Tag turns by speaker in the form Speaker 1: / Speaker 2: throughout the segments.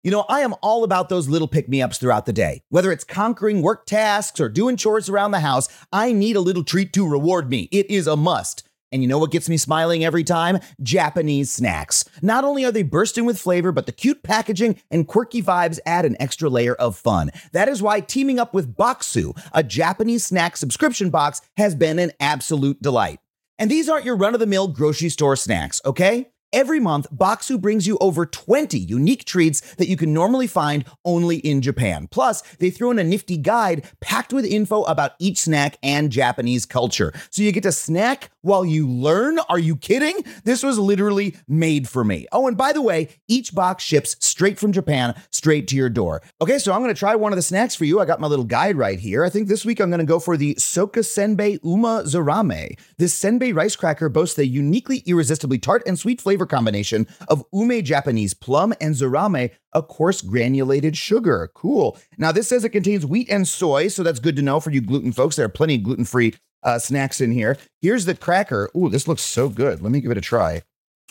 Speaker 1: You know, I am all about those little pick-me-ups throughout the day. Whether it's conquering work tasks or doing chores around the house, I need a little treat to reward me. It is a must. And you know what gets me smiling every time? Japanese snacks. Not only are they bursting with flavor, but the cute packaging and quirky vibes add an extra layer of fun. That is why teaming up with Boxu, a Japanese snack subscription box, has been an absolute delight. And these aren't your run-of-the-mill grocery store snacks, okay? Every month, Boxu brings you over 20 unique treats that you can normally find only in Japan. Plus, they throw in a nifty guide packed with info about each snack and Japanese culture. So you get to snack while you learn? Are you kidding? This was literally made for me. Oh, and by the way, each box ships straight from Japan, straight to your door. Okay, so I'm going to try one of the snacks for you. I got my little guide right here. I think this week I'm going to go for the Soka Senbei Uma Zarame. This senbei rice cracker boasts a uniquely irresistibly tart and sweet flavor combination of ume Japanese plum and zarame, a coarse granulated sugar. Cool. Now, this says it contains wheat and soy, so that's good to know for you gluten folks. There are plenty of gluten-free snacks in here. Here's the cracker. Ooh, this looks so good. Let me give it a try.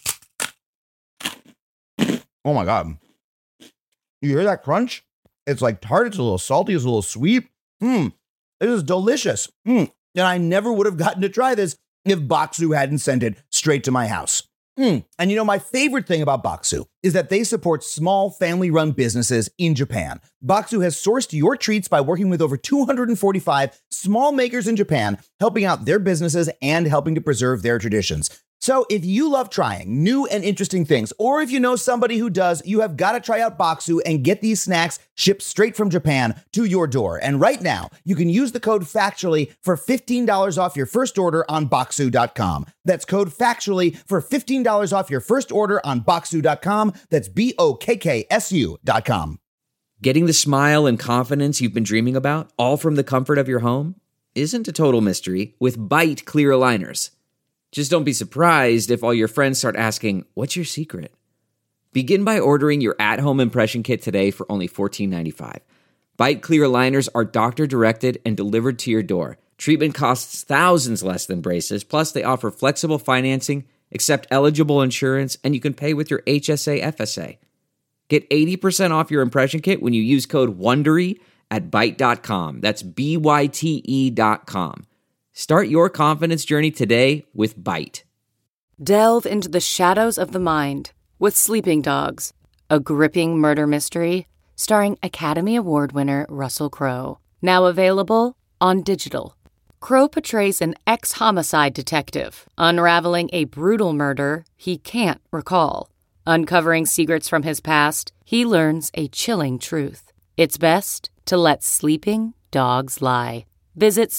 Speaker 1: Oh my God. You hear that crunch? It's like tart. It's a little salty. It's a little sweet. This is delicious. And I never would have gotten to try this if Boxu hadn't sent it straight to my house. And you know, my favorite thing about Boxu is that they support small family-run businesses in Japan. Boxu has sourced your treats by working with over 245 small makers in Japan, helping out their businesses and helping to preserve their traditions. So if you love trying new and interesting things, or if you know somebody who does, you have got to try out Boxu and get these snacks shipped straight from Japan to your door. And right now, you can use the code FACTUALLY for $15 off your first order on Boxu.com. That's code FACTUALLY for $15 off your first order on Boxu.com. That's BOKKSU.com.
Speaker 2: Getting the smile and confidence you've been dreaming about, all from the comfort of your home, isn't a total mystery with Byte clear aligners. Just don't be surprised if all your friends start asking, what's your secret? Begin by ordering your at-home impression kit today for only $14.95. Byte clear aligners are doctor-directed and delivered to your door. Treatment costs thousands less than braces, plus they offer flexible financing, accept eligible insurance, and you can pay with your HSA FSA. Get 80% off your impression kit when you use code WONDERY at Byte.com. That's BYTE.com. Start your confidence journey today with Byte.
Speaker 3: Delve into the shadows of the mind with Sleeping Dogs, a gripping murder mystery starring Academy Award winner Russell Crowe. Now available on digital. Crowe portrays an ex-homicide detective unraveling a brutal murder he can't recall. Uncovering secrets from his past, he learns a chilling truth. It's best to let sleeping dogs lie. Visit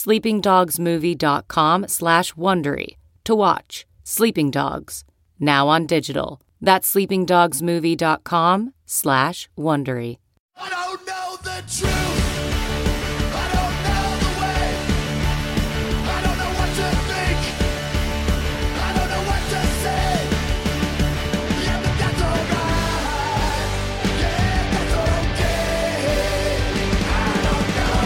Speaker 3: sleepingdogsmovie.com/Wondery to watch Sleeping Dogs, now on digital. That's sleepingdogsmovie.com/Wondery.
Speaker 4: I don't know the truth. I don't know the way. I don't know what to think. I don't know what to say. Yeah, but that's alright. Yeah, that's okay. I don't know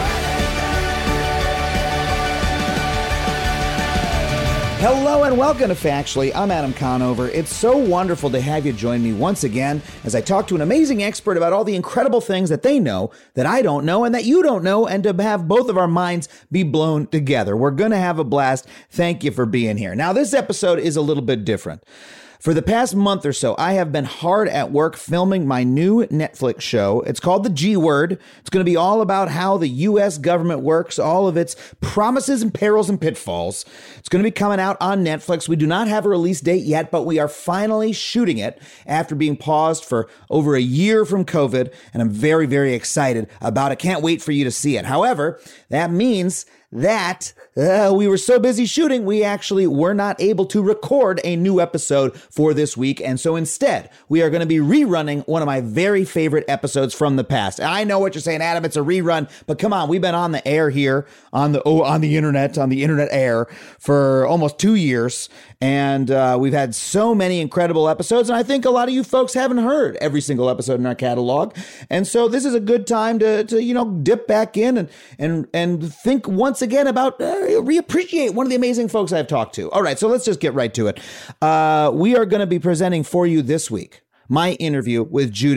Speaker 4: anything.
Speaker 1: Hello and welcome to Factually. I'm Adam Conover. It's so wonderful to have you join me once again as I talk to an amazing expert about all the incredible things that they know that I don't know and that you don't know, and to have both of our minds be blown together. We're going to have a blast. Thank you for being here. Now, this episode is a little bit different. For the past month or so, I have been hard at work filming my new Netflix show. It's called The G Word. It's going to be all about how the U.S. government works, all of its promises and perils and pitfalls. It's going to be coming out on Netflix. We do not have a release date yet, but we are finally shooting it after being paused for over a year from COVID, and I'm very, very excited about it. Can't wait for you to see it. However, that means that we were so busy shooting, we actually were not able to record a new episode for this week. And so instead, we are going to be rerunning one of my very favorite episodes from the past. And I know what you're saying, Adam, it's a rerun, but come on, we've been on the air here on the internet air for almost 2 years. And we've had so many incredible episodes. And I think a lot of you folks haven't heard every single episode in our catalog. And so this is a good time to dip back in and think once again about reappreciate one of the amazing folks I've talked to. All right, so let's just get right to it. We are going to be presenting for you this week my interview with Judith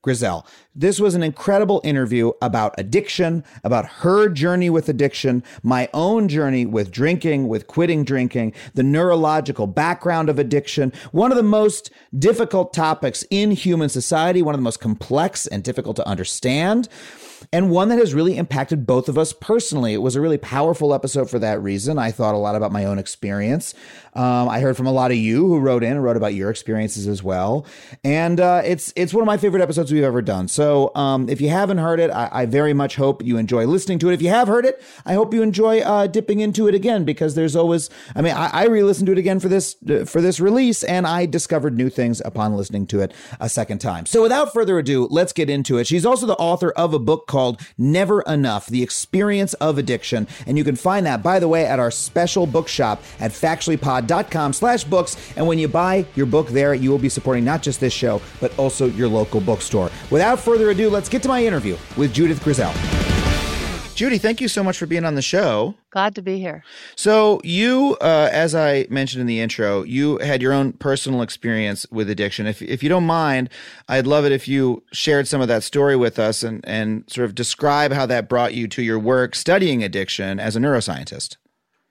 Speaker 1: Griselle. This was an incredible interview about addiction, about her journey with addiction, my own journey with drinking, with quitting drinking, the neurological background of addiction, one of the most difficult topics in human society, one of the most complex and difficult to understand, and one that has really impacted both of us personally. It was a really powerful episode for that reason. I thought a lot about my own experience. I heard from a lot of you who wrote in and wrote about your experiences as well. And it's one of my favorite episodes we've ever done. So if you haven't heard it, I very much hope you enjoy listening to it. If you have heard it, I hope you enjoy dipping into it again, because there's always, I re-listened to it again for this release, and I discovered new things upon listening to it a second time. So without further ado, let's get into it. She's also the author of a book called Never Enough, The Experience of Addiction. And you can find that, by the way, at our special bookshop at factuallypod.com/books. And when you buy your book there, you will be supporting not just this show, but also your local bookstore. Without further ado, let's get to my interview with Judith Griselle. Judy, thank you so much for being on the show.
Speaker 5: Glad to be here.
Speaker 1: So you, as I mentioned in the intro, you had your own personal experience with addiction. If you don't mind, I'd love it if you shared some of that story with us and sort of describe how that brought you to your work studying addiction as a neuroscientist.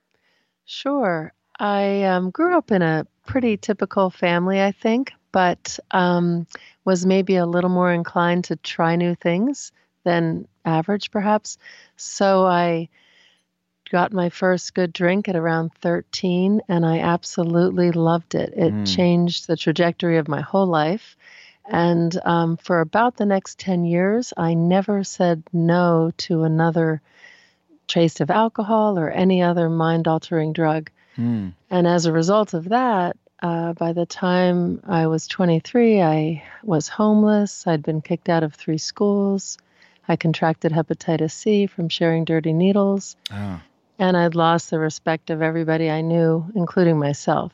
Speaker 5: Sure. I grew up in a pretty typical family, I think, but was maybe a little more inclined to try new things than average, perhaps. So I got my first good drink at around 13, and I absolutely loved it. It changed the trajectory of my whole life. And for about the next 10 years, I never said no to another trace of alcohol or any other mind-altering drug. And as a result of that, by the time I was 23, I was homeless. I'd been kicked out of 3 schools. I contracted hepatitis C from sharing dirty needles. Oh. And I'd lost the respect of everybody I knew, including myself.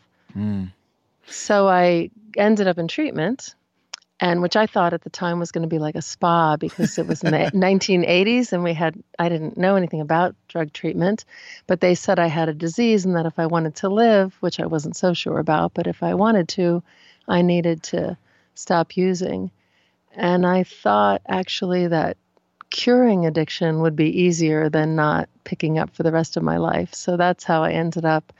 Speaker 5: So I ended up in treatment, and which I thought at the time was going to be like a spa, because it was in the 1980s and I didn't know anything about drug treatment, but they said I had a disease and that if I wanted to live, which I wasn't so sure about, but if I wanted to, I needed to stop using. And I thought actually that curing addiction would be easier than not picking up for the rest of my life. So that's how I ended up,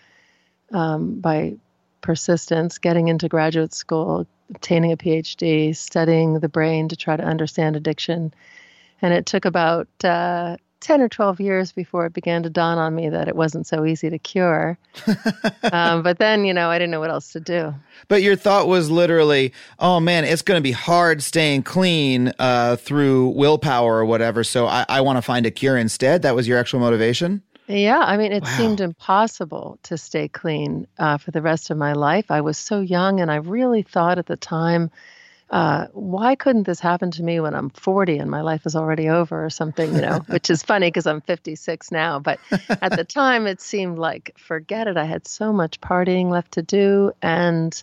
Speaker 5: by persistence, getting into graduate school, obtaining a PhD, studying the brain to try to understand addiction. And it took about 10 or 12 years before it began to dawn on me that it wasn't so easy to cure. But then, I didn't know what else to do.
Speaker 1: But your thought was literally, oh man, it's going to be hard staying clean through willpower or whatever. So I want to find a cure instead. That was your actual motivation?
Speaker 5: Yeah. It seemed impossible to stay clean for the rest of my life. I was so young, and I really thought at the time, why couldn't this happen to me when I'm 40 and my life is already over or something, which is funny because I'm 56 now. But at the time, it seemed like, forget it. I had so much partying left to do. And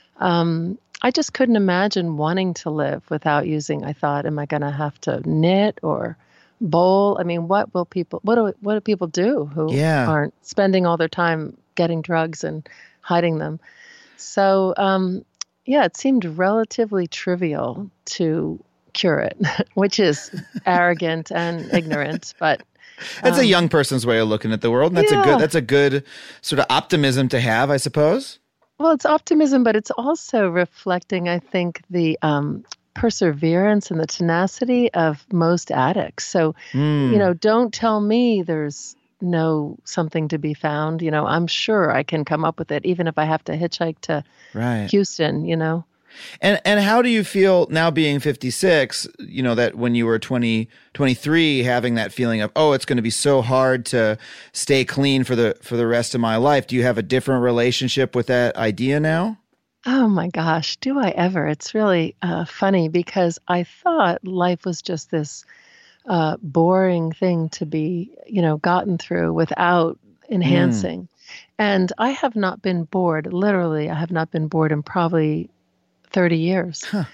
Speaker 5: I just couldn't imagine wanting to live without using. I thought, am I going to have to knit or bowl? what do people do who aren't spending all their time getting drugs and hiding them? So, it seemed relatively trivial to cure it, which is arrogant and ignorant, but
Speaker 1: it's a young person's way of looking at the world. And that's a good sort of optimism to have, I suppose.
Speaker 5: Well, it's optimism, but it's also reflecting, I think, the perseverance and the tenacity of most addicts. So, don't tell me there's no something to be found. I'm sure I can come up with it, even if I have to hitchhike to Houston,
Speaker 1: And how do you feel now being 56, that when you were 23, having that feeling of, oh, it's going to be so hard to stay clean for the rest of my life. Do you have a different relationship with that idea now?
Speaker 5: Oh my gosh, do I ever? It's really funny, because I thought life was just this boring thing to be, gotten through without enhancing. And I have not been bored. Literally, I have not been bored in probably 30 years. Huh.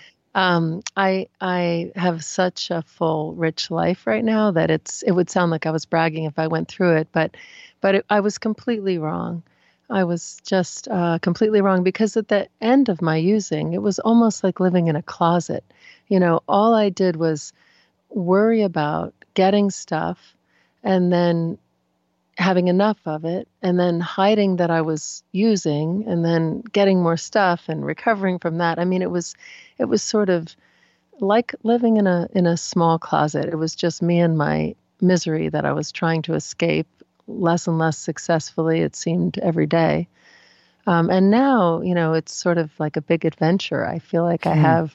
Speaker 5: I have such a full, rich life right now that it would sound like I was bragging if I went through it, but I was completely wrong. I was just completely wrong, because at the end of my using, it was almost like living in a closet. All I did was worry about getting stuff and then having enough of it and then hiding that I was using and then getting more stuff and recovering from that. I mean, it was sort of like living in a small closet. It was just me and my misery that I was trying to escape less and less successfully, it seemed, every day. And now, it's sort of like a big adventure. I feel like I have,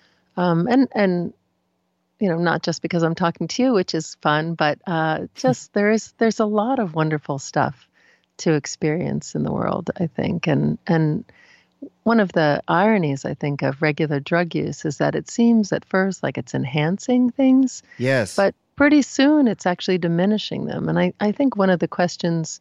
Speaker 5: and not just because I'm talking to you, which is fun, but just there's a lot of wonderful stuff to experience in the world, I think. And one of the ironies, I think, of regular drug use is that it seems at first like it's enhancing things.
Speaker 1: Yes.
Speaker 5: But pretty soon it's actually diminishing them. And I think one of the questions,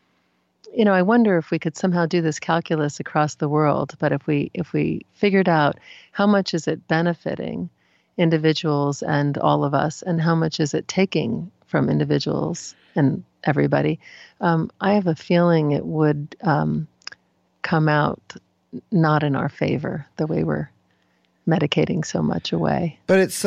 Speaker 5: I wonder if we could somehow do this calculus across the world, but if we figured out how much is it benefiting individuals and all of us, and how much is it taking from individuals and everybody, I have a feeling it would come out not in our favor, the way we're medicating so much away.
Speaker 1: But it's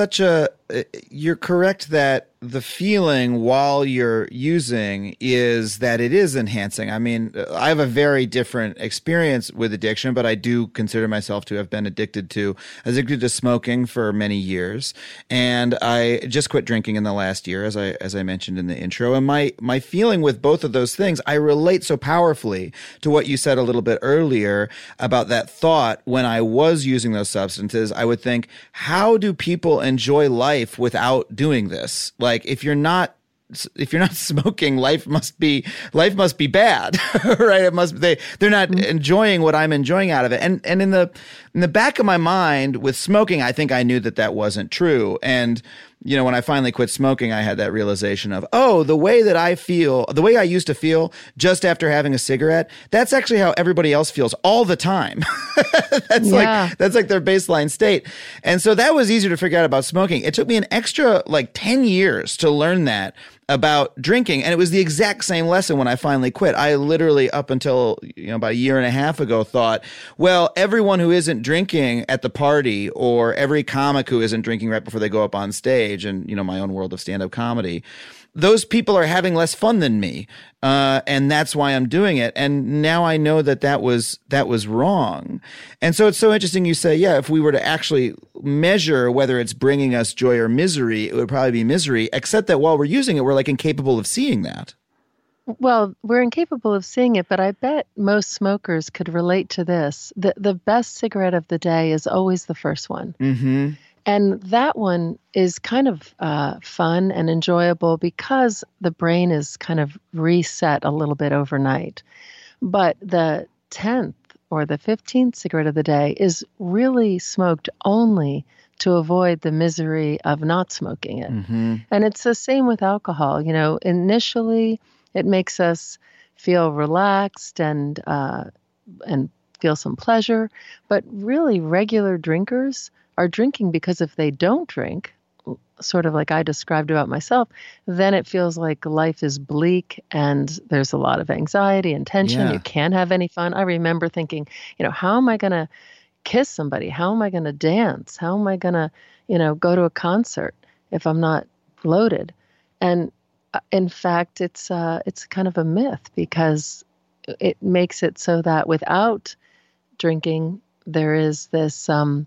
Speaker 1: you're correct that the feeling while you're using is that it is enhancing. I mean, I have a very different experience with addiction, but I do consider myself to have been addicted to smoking for many years. And I just quit drinking in the last year, as I mentioned in the intro. And my feeling with both of those things, I relate so powerfully to what you said a little bit earlier about that thought. When I was using those substances, I would think, how do people enjoy life without doing this? Like, if you're not smoking, life must be bad, right? They're not enjoying what I'm enjoying out of it. And in the back of my mind with smoking, I think I knew that wasn't true. And when I finally quit smoking, I had that realization of, the way that I feel, the way I used to feel just after having a cigarette, that's actually how everybody else feels all the time. That's like their baseline state. And so that was easier to figure out about smoking. It took me an extra 10 years to learn that about drinking. And it was the exact same lesson when I finally quit. I literally, up until about a year and a half ago, thought, well, everyone who isn't drinking at the party, or every comic who isn't drinking right before they go up on stage, and my own world of stand-up comedy, those people are having less fun than me, and that's why I'm doing it. And now I know that was wrong. And so it's so interesting you say, if we were to actually measure whether it's bringing us joy or misery, it would probably be misery, except that while we're using it, we're incapable of seeing that.
Speaker 5: Well, we're incapable of seeing it, but I bet most smokers could relate to this. The best cigarette of the day is always the first one. Mm-hmm. And that one is kind of fun and enjoyable because the brain is kind of reset a little bit overnight. But the 10th or the 15th cigarette of the day is really smoked only to avoid the misery of not smoking it. Mm-hmm. And it's the same with alcohol. Initially it makes us feel relaxed and feel some pleasure, but really regular drinkers are drinking because if they don't drink, sort of like I described about myself, then it feels like life is bleak and there's a lot of anxiety and tension. Yeah. You can't have any fun. I remember thinking, how am I going to kiss somebody? How am I going to dance? How am I going to, go to a concert if I'm not loaded? And in fact, it's kind of a myth because it makes it so that without drinking, there is this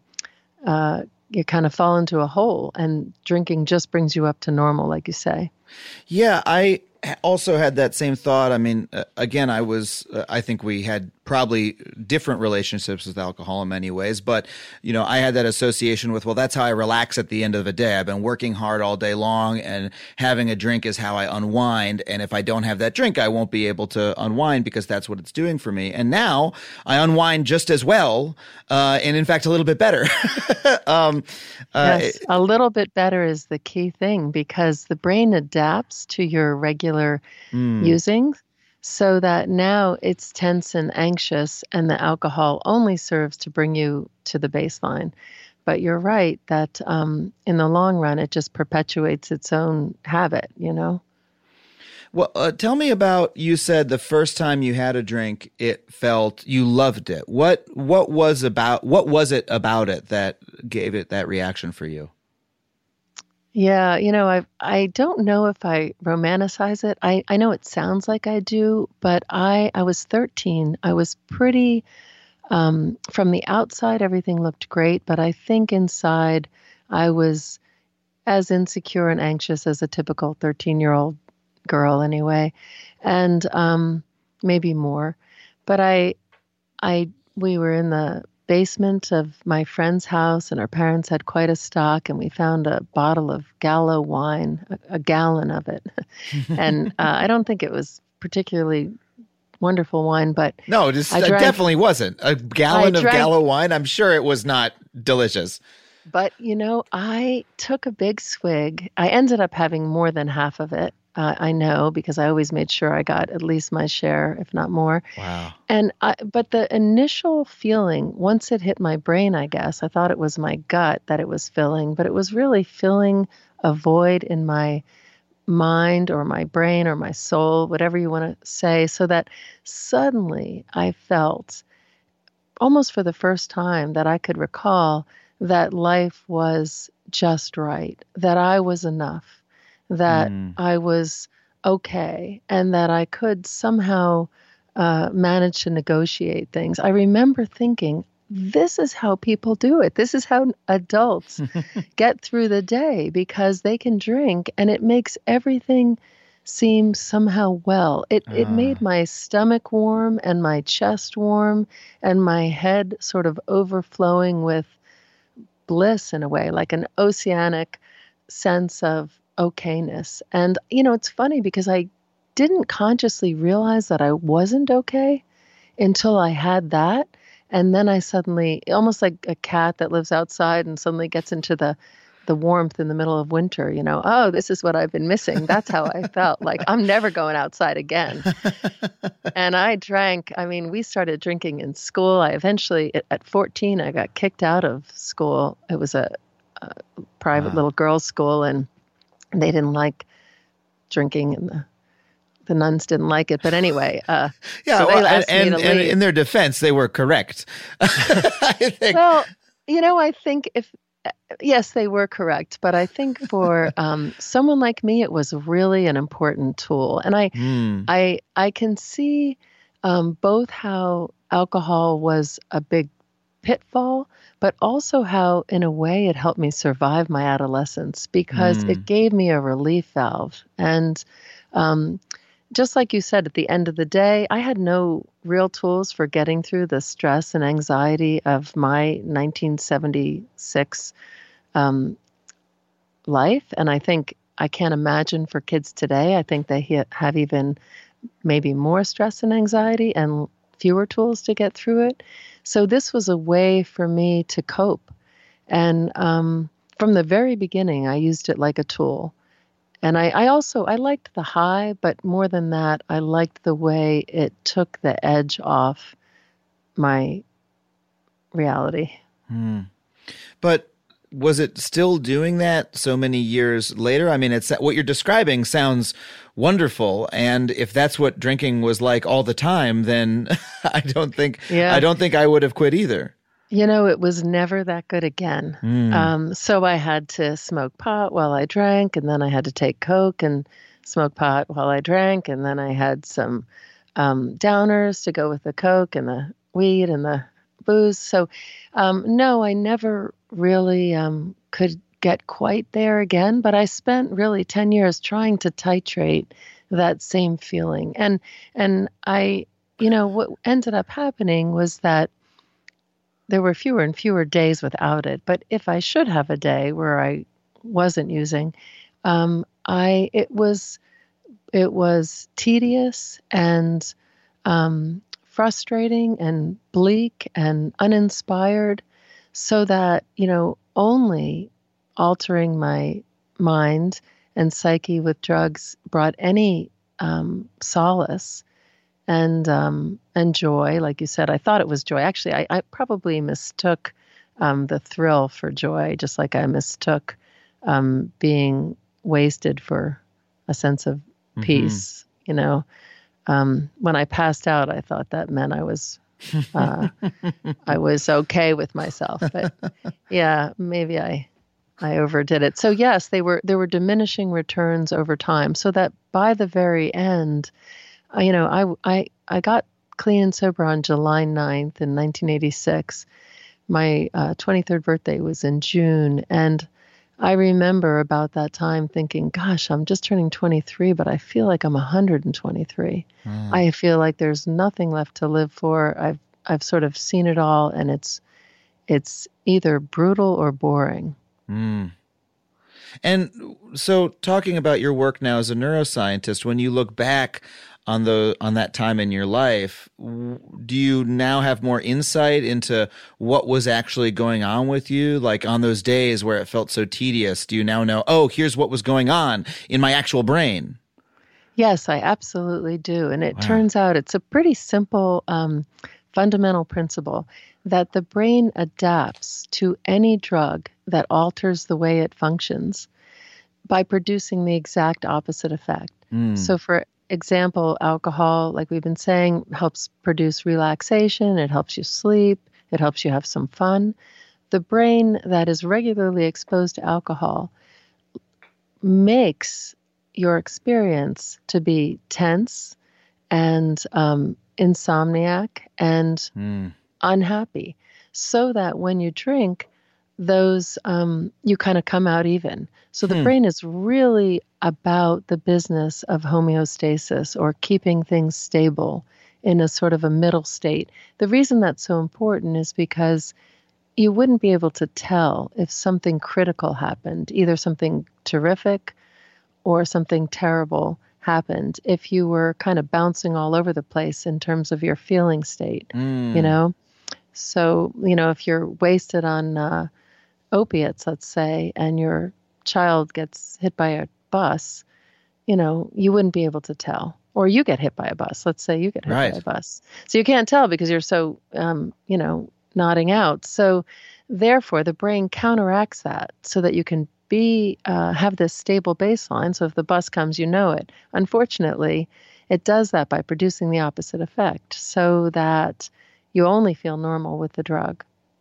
Speaker 5: you kind of fall into a hole, and drinking just brings you up to normal, like you say.
Speaker 1: Yeah, I also had that same thought. I mean, again, I think we had probably different relationships with alcohol in many ways, but, I had that association with, well, that's how I relax at the end of the day. I've been working hard all day long, and having a drink is how I unwind. And if I don't have that drink, I won't be able to unwind because that's what it's doing for me. And now I unwind just as well, and in fact, a little bit better.
Speaker 5: Yes, a little bit better is the key thing because the brain adapts to your regular using, so that now it's tense and anxious, and the alcohol only serves to bring you to the baseline. But you're right that in the long run, it just perpetuates its own habit,
Speaker 1: Well, tell me about, you said the first time you had a drink, you loved it. What was it about it that gave it that reaction for you?
Speaker 5: Yeah, I don't know if I romanticize it. I know it sounds like I do, but I was 13. I was pretty, from the outside, everything looked great, but I think inside I was as insecure and anxious as a typical 13-year-old girl anyway, and maybe more. But we were in the basement of my friend's house, and our parents had quite a stock, and we found a bottle of Gallo wine, a gallon of it. And I don't think it was particularly wonderful wine, but
Speaker 1: no, it definitely wasn't. A gallon of Gallo wine, I'm sure it was not delicious.
Speaker 5: But, I took a big swig. I ended up having more than half of it. I know, because I always made sure I got at least my share, if not more.
Speaker 1: Wow.
Speaker 5: But the initial feeling, once it hit my brain, I guess, I thought it was my gut that it was filling, but it was really filling a void in my mind or my brain or my soul, whatever you want to say, so that suddenly I felt, almost for the first time that I could recall, that life was just right, that I was enough, that I was okay, and that I could somehow manage to negotiate things. I remember thinking, this is how people do it. This is how adults get through the day, because they can drink and it makes everything seem somehow well. It made my stomach warm and my chest warm and my head sort of overflowing with bliss in a way, like an oceanic sense of okayness. And, it's funny because I didn't consciously realize that I wasn't okay until I had that. And then I suddenly, almost like a cat that lives outside and suddenly gets into the warmth in the middle of winter, oh, this is what I've been missing. That's how I felt. Like, I'm never going outside again. And I drank. We started drinking in school. I eventually, at 14, I got kicked out of school. It was a private little girls' school, and they didn't like drinking, and the nuns didn't like it. But anyway, so they asked me to leave.
Speaker 1: In their defense, they were correct. I think.
Speaker 5: Well, I think yes, they were correct. But I think for someone like me, it was really an important tool. And I can see both how alcohol was a big pitfall, but also how, in a way, it helped me survive my adolescence, because it gave me a relief valve. And just like you said, at the end of the day, I had no real tools for getting through the stress and anxiety of my 1976 life. And I think I can't imagine for kids today. I think they have even maybe more stress and anxiety and fewer tools to get through it. So this was a way for me to cope. And from the very beginning, I used it like a tool. And I liked the high, but more than that, I liked the way it took the edge off my reality.
Speaker 1: But was it still doing that so many years later? It's what you're describing sounds wonderful, and if that's what drinking was like all the time, then I don't think I would have quit either.
Speaker 5: It was never that good again. So I had to smoke pot while I drank, and then I had to take Coke and smoke pot while I drank, and then I had some downers to go with the Coke and the weed and the booze. So no, I never really could get quite there again, but I spent really 10 years trying to titrate that same feeling. And I, what ended up happening was that there were fewer and fewer days without it. But if I should have a day where I wasn't using, it was tedious and frustrating and bleak and uninspired, so that, only altering my mind and psyche with drugs brought any solace and joy. Like you said, I thought it was joy. Actually, I probably mistook the thrill for joy, just like I mistook being wasted for a sense of peace When I passed out, I thought that meant I was okay with myself. But yeah, maybe I overdid it. So yes, there were diminishing returns over time, so that by the very end, I got clean and sober on July 9th in 1986. My 23rd birthday was in June, and I remember about that time thinking, gosh, I'm just turning 23, but I feel like I'm 123. I feel like there's nothing left to live for. I've sort of seen it all, and it's either brutal or boring.
Speaker 1: And so talking about your work now as a neuroscientist, when you look back on that time in your life, do you now have more insight into what was actually going on with you? Like on those days where it felt so tedious, do you now know, oh, here's what was going on in my actual brain?
Speaker 5: Yes, I absolutely do. And it turns out it's a pretty simple fundamental principle that the brain adapts to any drug that alters the way it functions by producing the exact opposite effect. So for example, alcohol, like we've been saying, helps produce relaxation. It helps you sleep. It helps you have some fun. The brain that is regularly exposed to alcohol makes your experience to be tense and insomniac and unhappy, so that when you drink, those you kind of come out even. So the brain is really about the business of homeostasis, or keeping things stable in a sort of a middle state. The reason that's so important is because you wouldn't be able to tell if something critical happened, either something terrific or something terrible happened, if you were kind of bouncing all over the place in terms of your feeling state, So, if you're wasted on opiates, let's say, and your child gets hit by a bus, you wouldn't be able to tell. Or you get hit by a bus. Let's say you get hit by a bus. So you can't tell because you're so, nodding out. So therefore, the brain counteracts that so that you can have this stable baseline. So if the bus comes, you know it. Unfortunately, it does that by producing the opposite effect, so that you only feel normal with the drug.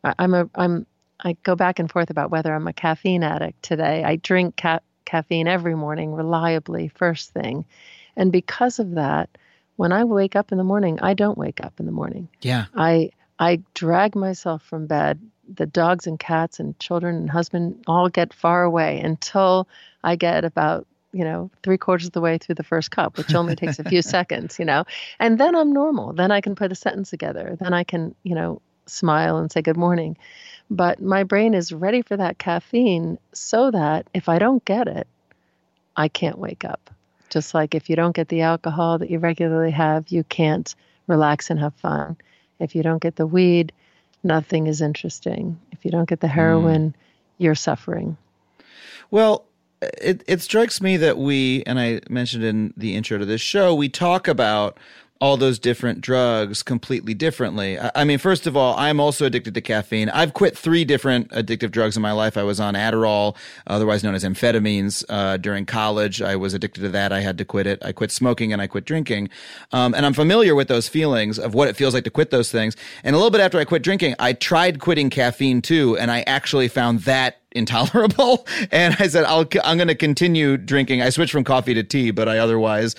Speaker 5: I go back and forth about whether I'm a caffeine addict today. I drink caffeine every morning reliably, first thing. And because of that, when I wake up in the morning, I don't wake up in the morning.
Speaker 1: Yeah.
Speaker 5: I drag myself from bed. The dogs and cats and children and husband all get far away until I get about, 3/4 of the way through the first cup, which only takes a few seconds, and then I'm normal. Then I can put a sentence together. Then I can, smile and say good morning. But my brain is ready for that caffeine, so that if I don't get it, I can't wake up. Just like if you don't get the alcohol that you regularly have, you can't relax and have fun. If you don't get the weed, nothing is interesting. If you don't get the heroin, you're suffering.
Speaker 1: Well, it strikes me that we, and I mentioned in the intro to this show, we talk about all those different drugs completely differently. I mean, first of all, I'm also addicted to caffeine. I've quit 3 different addictive drugs in my life. I was on Adderall, otherwise known as amphetamines, during college. I was addicted to that. I had to quit it. I quit smoking and I quit drinking. And I'm familiar with those feelings of what it feels like to quit those things. And a little bit after I quit drinking, I tried quitting caffeine too, and I actually found that intolerable. And I said, I'm going to continue drinking. I switched from coffee to tea, but I otherwise,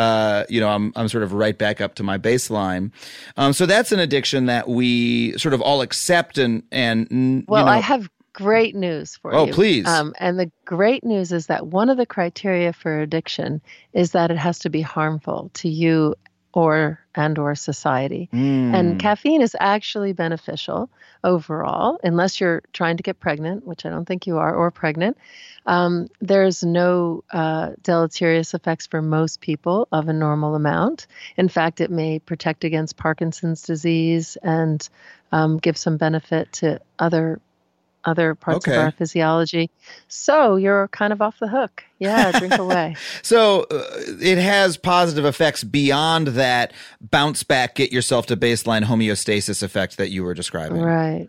Speaker 1: I'm sort of right back up to my baseline. So that's an addiction that we sort of all accept
Speaker 5: Well, I have great news for you.
Speaker 1: Oh, please.
Speaker 5: And the great news is that one of the criteria for addiction is that it has to be harmful to you or society. And caffeine is actually beneficial overall, unless you're trying to get pregnant, which I don't think you are, or pregnant. There's no deleterious effects for most people of a normal amount. In fact, it may protect against Parkinson's disease and give some benefit to other parts of our physiology. So you're kind of off the hook. Yeah, drink away.
Speaker 1: So it has positive effects beyond that bounce back, get yourself to baseline homeostasis effect that you were describing.
Speaker 5: Right.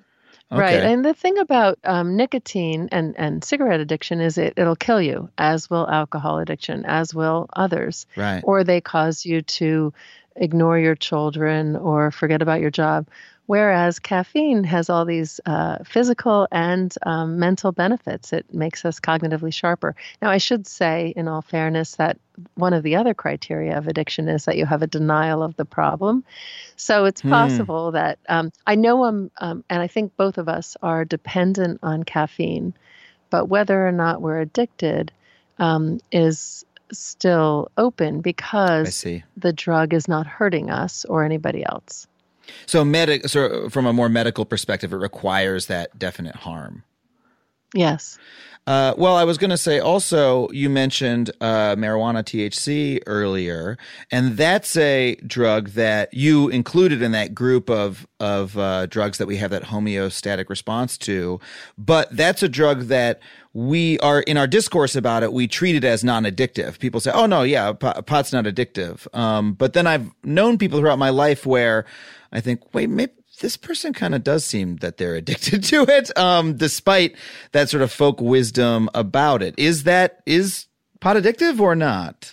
Speaker 5: Right.
Speaker 1: Okay.
Speaker 5: And the thing about nicotine and cigarette addiction is it'll kill you, as will alcohol addiction, as will others.
Speaker 1: Right.
Speaker 5: Or they cause you to ignore your children or forget about your job. Whereas caffeine has all these physical and mental benefits. It makes us cognitively sharper. Now, I should say, in all fairness, that one of the other criteria of addiction is that you have a denial of the problem. So it's possible that I know and I think both of us are dependent on caffeine, but whether or not we're addicted is still open
Speaker 1: I
Speaker 5: because
Speaker 1: see.
Speaker 5: the drug is not hurting us or anybody else.
Speaker 1: So, from a more medical perspective, it requires that definite harm.
Speaker 5: Yes.
Speaker 1: Well, I was going to say also, you mentioned marijuana THC earlier, and that's a drug that you included in that group of drugs that we have that homeostatic response to. But that's a drug that we are, in our discourse about it, we treat it as non-addictive. People say, oh, no, yeah, pot's not addictive. But then I've known people throughout my life where I think, wait, maybe this person kind of does seem that they're addicted to it, despite that sort of folk wisdom about it. Is pot addictive or not?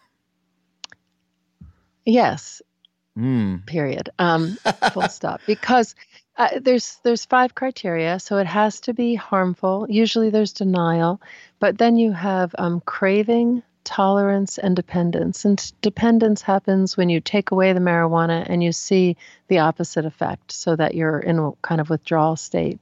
Speaker 5: Yes. Period. Full stop. Because there's 5 criteria, so it has to be harmful. Usually there's denial, but then you have craving, tolerance, and dependence. And dependence happens when you take away the marijuana and you see the opposite effect, so that you're in a kind of withdrawal state.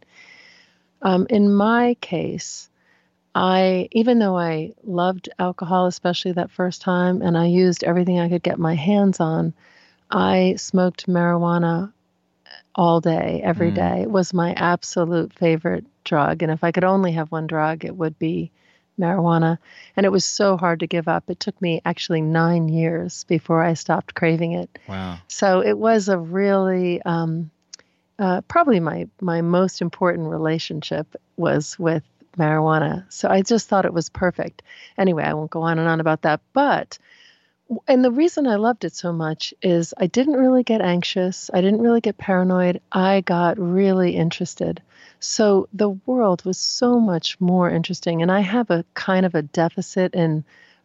Speaker 5: In my case, even though I loved alcohol, especially that first time, and I used everything I could get my hands on, I smoked marijuana all day, every day. It was my absolute favorite drug. And if I could only have one drug, it would be marijuana. And it was so hard to give up. It took me actually 9 years before I stopped craving it.
Speaker 1: Wow.
Speaker 5: So it was a really, probably my most important relationship was with marijuana. So I just thought it was perfect. Anyway, I won't go on and on about that. And the reason I loved it so much is I didn't really get anxious. I didn't really get paranoid. I got really interested. So the world was so much more interesting. And I have a kind of a deficit in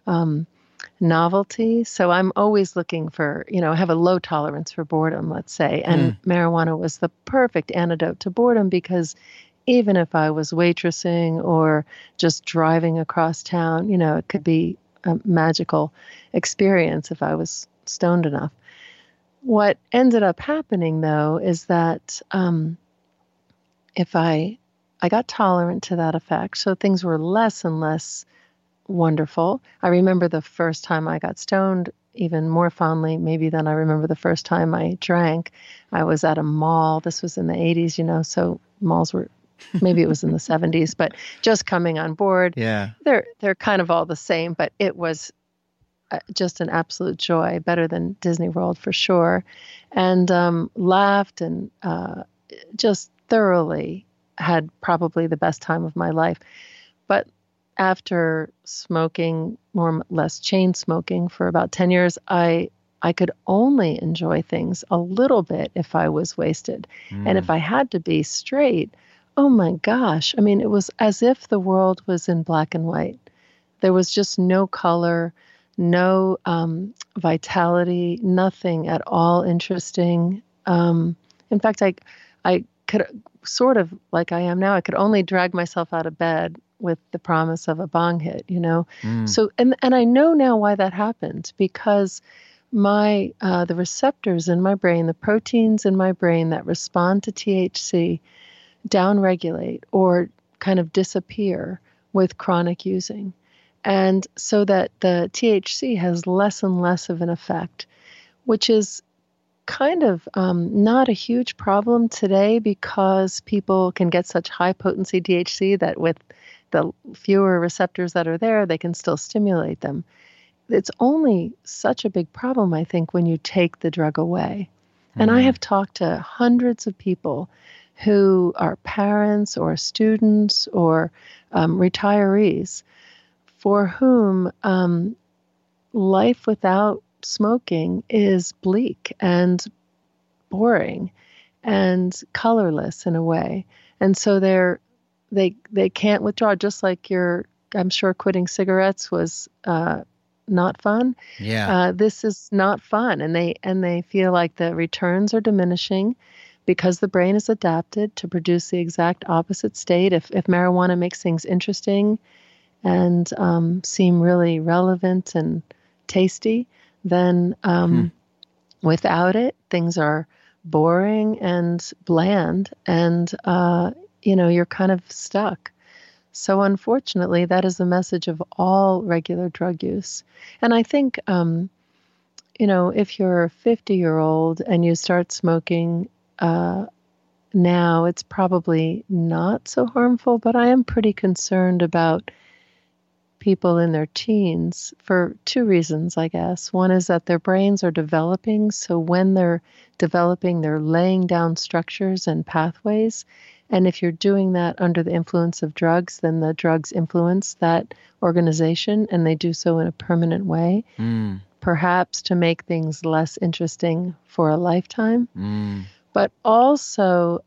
Speaker 5: novelty. So I'm always looking for, I have a low tolerance for boredom, let's say. And marijuana was the perfect antidote to boredom, because even if I was waitressing or just driving across town, it could be a magical experience if I was stoned enough. What ended up happening, though, is that if I got tolerant to that effect, so things were less and less wonderful. I remember the first time I got stoned even more fondly, maybe than I remember the first time I drank. I was at a mall. This was in the 80s, so malls were, maybe it was in the 70s, but just coming on board.
Speaker 1: Yeah.
Speaker 5: They're kind of all the same, but it was just an absolute joy, better than Disney World for sure. And laughed and just thoroughly had probably the best time of my life. But after smoking, more or less chain smoking for about 10 years, I could only enjoy things a little bit if I was wasted. And if I had to be straight, oh my gosh. I mean, it was as if the world was in black and white. There was just no color, no vitality, nothing at all interesting. In fact, I could sort of, like I am now, I could only drag myself out of bed with the promise of a bong hit, So, and I know now why that happened, because the receptors in my brain, the proteins in my brain that respond to THC, downregulate or kind of disappear with chronic using. And so that the THC has less and less of an effect, which is kind of not a huge problem today, because people can get such high potency THC that with the fewer receptors that are there, they can still stimulate them. It's only such a big problem, I think, when you take the drug away. And I have talked to hundreds of people who are parents or students or retirees for whom life without smoking is bleak and boring and colorless in a way. And so they can't withdraw, just like I'm sure quitting cigarettes was not fun.
Speaker 1: Yeah.
Speaker 5: This is not fun, and they feel like the returns are diminishing because the brain is adapted to produce the exact opposite state. If marijuana makes things interesting and seem really relevant and tasty, then without it, things are boring and bland, and you're kind of stuck. So unfortunately, that is the message of all regular drug use. And I think, if you're a 50-year-old and you start smoking now, it's probably not so harmful, but I am pretty concerned about people in their teens for two reasons, I guess. One is that their brains are developing, so when they're developing, they're laying down structures and pathways. And if you're doing that under the influence of drugs, then the drugs influence that organization, and they do so in a permanent way, perhaps to make things less interesting for a lifetime. But also,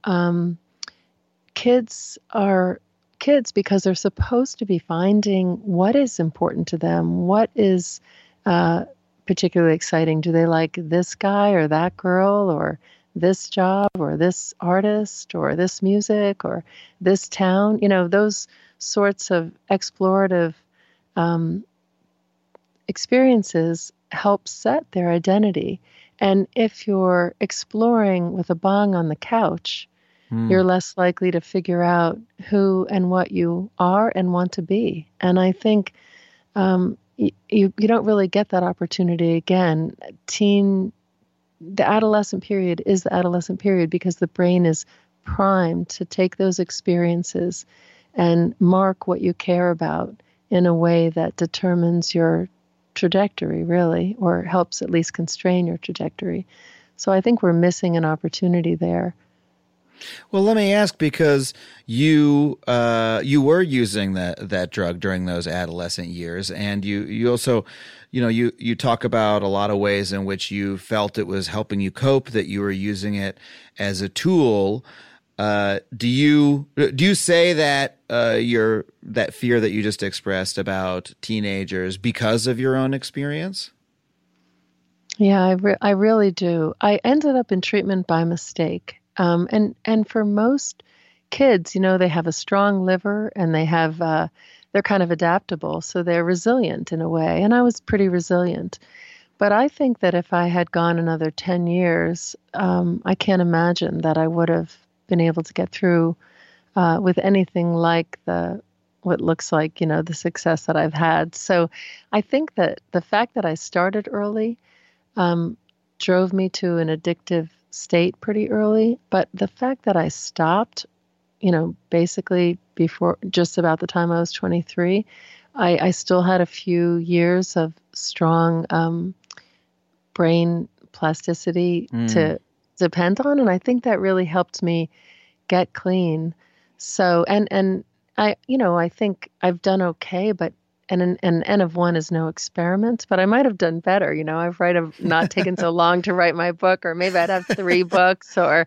Speaker 5: kids are kids because they're supposed to be finding what is important to them, what is particularly exciting. Do they like this guy or that girl, or this job, or this artist, or this music, or this town? Those sorts of explorative experiences help set their identity. And if you're exploring with a bong on the couch, you're less likely to figure out who and what you are and want to be. And I think you don't really get that opportunity again. The adolescent period is the adolescent period because the brain is primed to take those experiences and mark what you care about in a way that determines your trajectory, really, or helps at least constrain your trajectory. So I think we're missing an opportunity there.
Speaker 1: Well, let me ask, because you were using that drug during those adolescent years, and you also, you talk about a lot of ways in which you felt it was helping you cope, that you were using it as a tool. Do you say that that fear that you just expressed about teenagers because of your own experience?
Speaker 5: Yeah, I really do. I ended up in treatment by mistake. And for most kids, they have a strong liver and they're kind of adaptable. So they're resilient in a way. And I was pretty resilient. But I think that if I had gone another 10 years, I can't imagine that I would have been able to get through with anything like what looks like, the success that I've had. So I think that the fact that I started early drove me to an addictive state pretty early, but the fact that I stopped, basically before just about the time I was 23, I still had a few years of strong brain plasticity to depend on, and I think that really helped me get clean. So, and I think I've done okay, but and an N of 1 is no experiment, but I might have done better. I've not taken so long to write my book, or maybe I'd have 3 books, or,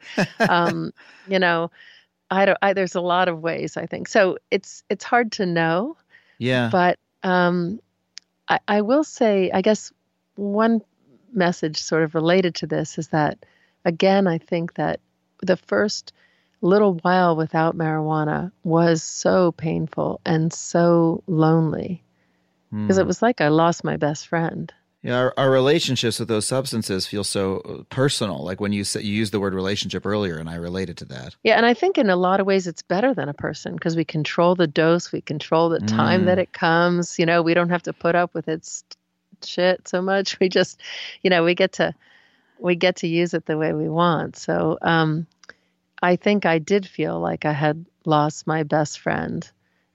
Speaker 5: there's a lot of ways, I think. So it's hard to know.
Speaker 1: Yeah.
Speaker 5: But I will say, I guess one message sort of related to this is that, again, I think that the first little while without marijuana was so painful and so lonely, because it was like I lost my best friend.
Speaker 1: Yeah, our relationships with those substances feel so personal. Like when you used the word relationship earlier, and I related to that.
Speaker 5: Yeah, and I think in a lot of ways it's better than a person because we control the dose, we control the time that it comes. We don't have to put up with its shit so much. We just, we get to use it the way we want. So I think I did feel like I had lost my best friend,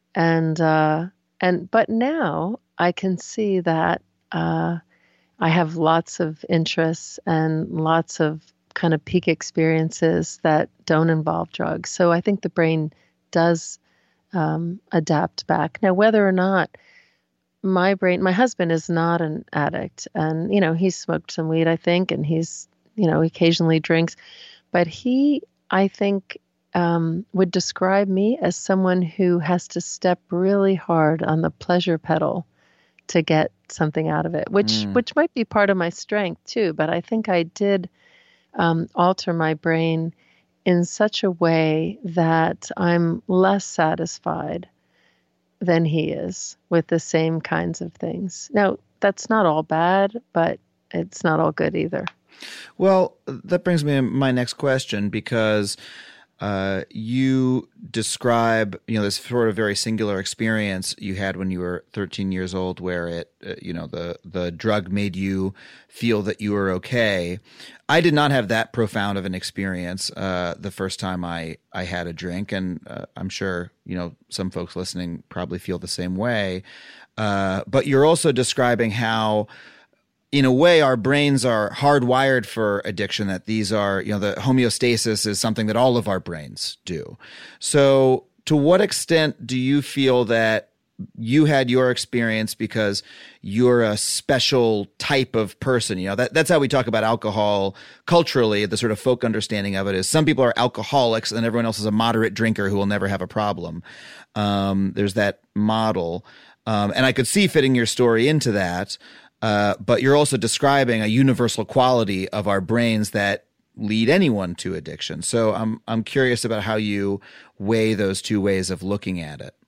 Speaker 5: but now I can see that I have lots of interests and lots of kind of peak experiences that don't involve drugs. So I think the brain does adapt back. Now, whether or not my husband is not an addict, and, he's smoked some weed, I think, and he's, occasionally drinks, but I think would describe me as someone who has to step really hard on the pleasure pedal to get something out of it, which might be part of my strength too. But I think I did alter my brain in such a way that I'm less satisfied than he is with the same kinds of things. Now, that's not all bad, but it's not all good either.
Speaker 1: Well, that brings me to my next question, because you describe, this sort of very singular experience you had when you were 13 years old, where it, the drug made you feel that you were okay. I did not have that profound of an experience the first time I had a drink, and I'm sure some folks listening probably feel the same way. But you're also describing how, in a way, our brains are hardwired for addiction, that these are, the homeostasis is something that all of our brains do. So to what extent do you feel that you had your experience because you're a special type of person? That's how we talk about alcohol culturally. The sort of folk understanding of it is some people are alcoholics and everyone else is a moderate drinker who will never have a problem. There's that model. And I could see fitting your story into that. But you're also describing a universal quality of our brains that lead anyone to addiction. So I'm curious about how you weigh those two ways of looking at it.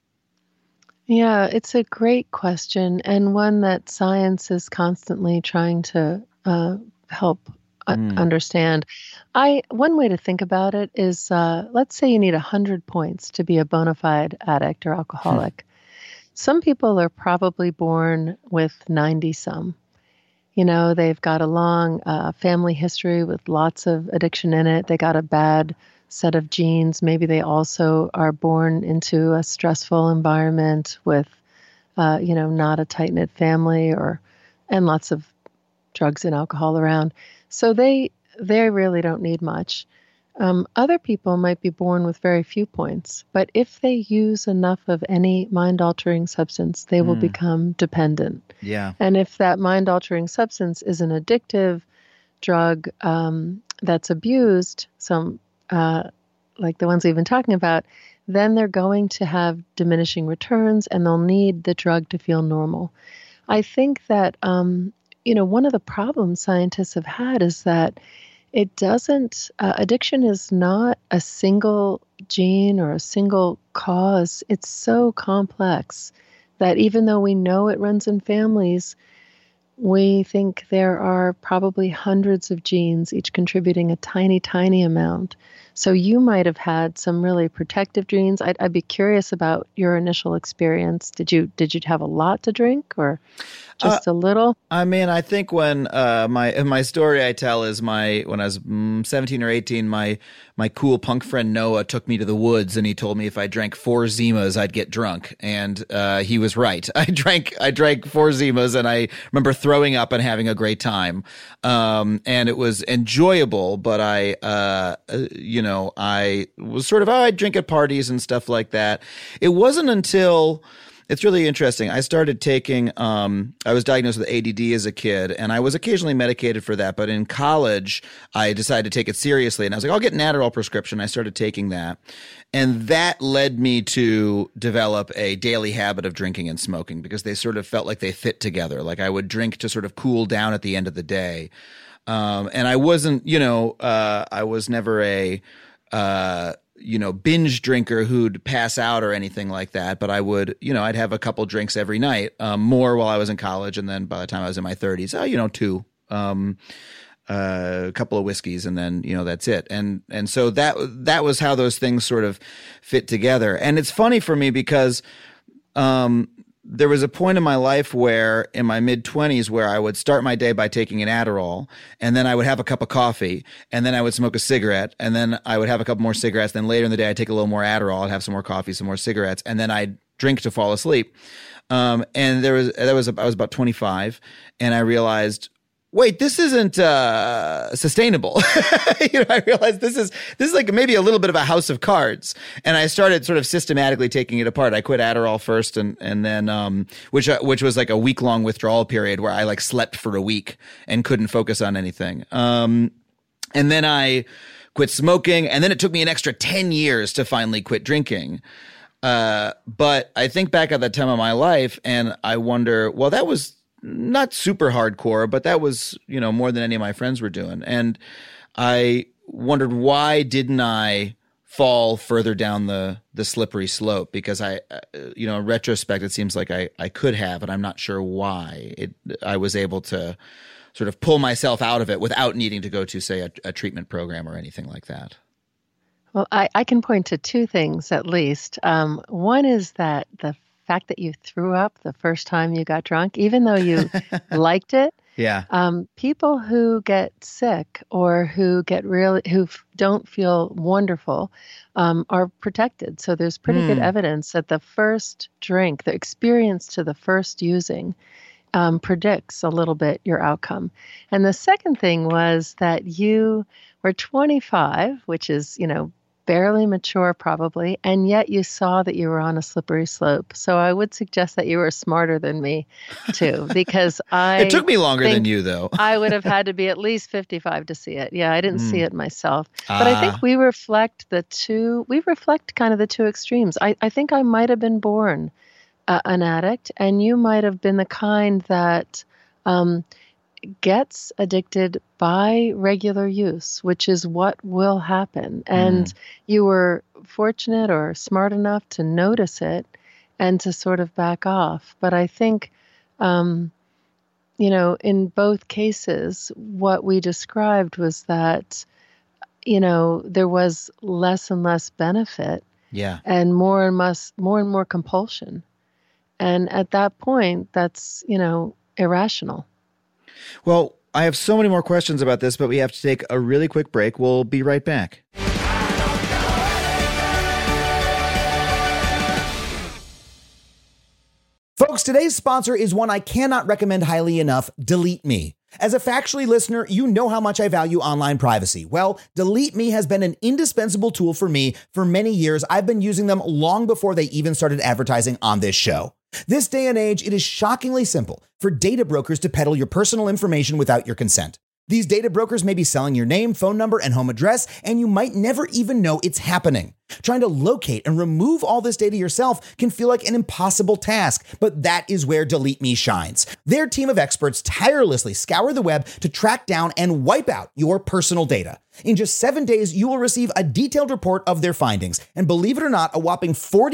Speaker 5: Yeah, it's a great question, and one that science is constantly trying to help understand. One way to think about it is, let's say you need 100 points to be a bona fide addict or alcoholic. Some people are probably born with 90-some. They've got a long family history with lots of addiction in it. They got a bad set of genes. Maybe they also are born into a stressful environment with, not a tight-knit family and lots of drugs and alcohol around. So they really don't need much. Other people might be born with very few points, but if they use enough of any mind-altering substance, they will become dependent.
Speaker 1: Yeah.
Speaker 5: And if that mind-altering substance is an addictive drug that's abused, like the ones we've been talking about, then they're going to have diminishing returns and they'll need the drug to feel normal. I think that, one of the problems scientists have had is that it doesn't, addiction is not a single gene or a single cause. It's so complex that even though we know it runs in families, we think there are probably hundreds of genes, each contributing a tiny, tiny amount. So you might have had some really protective genes. I'd be curious about your initial experience. Did you have a lot to drink or just a little?
Speaker 1: I mean, I think when my story I tell is when I was 17 or 18, my cool punk friend Noah took me to the woods and he told me if I drank 4 Zimas, I'd get drunk. And he was right. I drank 4 Zimas and I remember throwing up and having a great time. And it was enjoyable, but I was sort of, I'd drink at parties and stuff like that. It wasn't until... It's really interesting. I started taking, I was diagnosed with ADD as a kid, and I was occasionally medicated for that. But in college, I decided to take it seriously. And I was like, I'll get an Adderall prescription. I started taking that. And that led me to develop a daily habit of drinking and smoking because they sort of felt like they fit together. Like I would drink to sort of cool down at the end of the day. And I wasn't, I was never a... binge drinker who'd pass out or anything like that. But I would, I'd have a couple drinks every night, more while I was in college. And then by the time I was in my 30s, 2, a couple of whiskeys and then, that's it. And so that was how those things sort of fit together. And it's funny for me because, there was a point in my life where in my mid-20s where I would start my day by taking an Adderall, and then I would have a cup of coffee, and then I would smoke a cigarette, and then I would have a couple more cigarettes. Then later in the day, I'd take a little more Adderall, I'd have some more coffee, some more cigarettes, and then I'd drink to fall asleep. And I was about 25, and I realized, wait, this isn't sustainable. I realized this is like maybe a little bit of a house of cards. And I started sort of systematically taking it apart. I quit Adderall first, and then which was like a week-long withdrawal period where I like slept for a week and couldn't focus on anything. And then I quit smoking. And then it took me an extra 10 years to finally quit drinking. But I think back at that time of my life and I wonder, well, that was not super hardcore, but that was, more than any of my friends were doing. And I wondered, why didn't I fall further down the slippery slope? Because in retrospect, it seems like I could have, and I'm not sure why I was able to sort of pull myself out of it without needing to go to, say, a treatment program or anything like that.
Speaker 5: Well, I can point to two things at least. One is that the fact that you threw up the first time you got drunk, even though you liked it.
Speaker 1: Yeah.
Speaker 5: People who get sick or who don't feel wonderful are protected. So there's pretty good evidence that the first drink, the experience to the first using, predicts a little bit your outcome. And the second thing was that you were 25, which is, barely mature probably, and yet you saw that you were on a slippery slope. So I would suggest that you were smarter than me too, because
Speaker 1: it took me longer than you though.
Speaker 5: I would have had to be at least 55 to see it. Yeah, I didn't see it myself. But I think we reflect kind of the two extremes. I think I might have been born an addict, and you might have been the kind that gets addicted by regular use, which is what will happen. And you were fortunate or smart enough to notice it and to sort of back off. But I think, in both cases, what we described was that, there was less and less benefit.
Speaker 1: Yeah.
Speaker 5: And more and more compulsion. And at that point, that's, irrational.
Speaker 1: Well, I have so many more questions about this, but we have to take a really quick break. We'll be right back. Folks, today's sponsor is one I cannot recommend highly enough, Delete Me. As a Factually listener, you know how much I value online privacy. Well, Delete Me has been an indispensable tool for me for many years. I've been using them long before they even started advertising on this show. This day and age, it is shockingly simple for data brokers to peddle your personal information without your consent. These data brokers may be selling your name, phone number, and home address, and you might never even know it's happening. Trying to locate and remove all this data yourself can feel like an impossible task, but that is where Delete Me shines. Their team of experts tirelessly scour the web to track down and wipe out your personal data. In just 7 days, you will receive a detailed report of their findings. And believe it or not, a whopping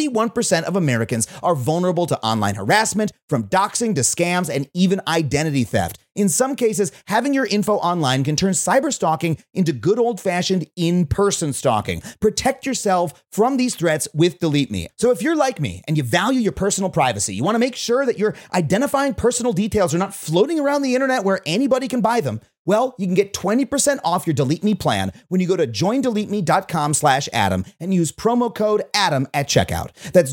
Speaker 1: 41% of Americans are vulnerable to online harassment, from doxing to scams and even identity theft. In some cases, having your info online can turn cyberstalking into good old-fashioned in-person stalking. Protect yourself from these threats with Delete Me. So if you're like me and you value your personal privacy, you want to make sure that your identifying personal details are not floating around the internet where anybody can buy them, well, you can get 20% off your Delete Me plan when you go to joindeleteme.com/Adam and use promo code Adam at checkout. That's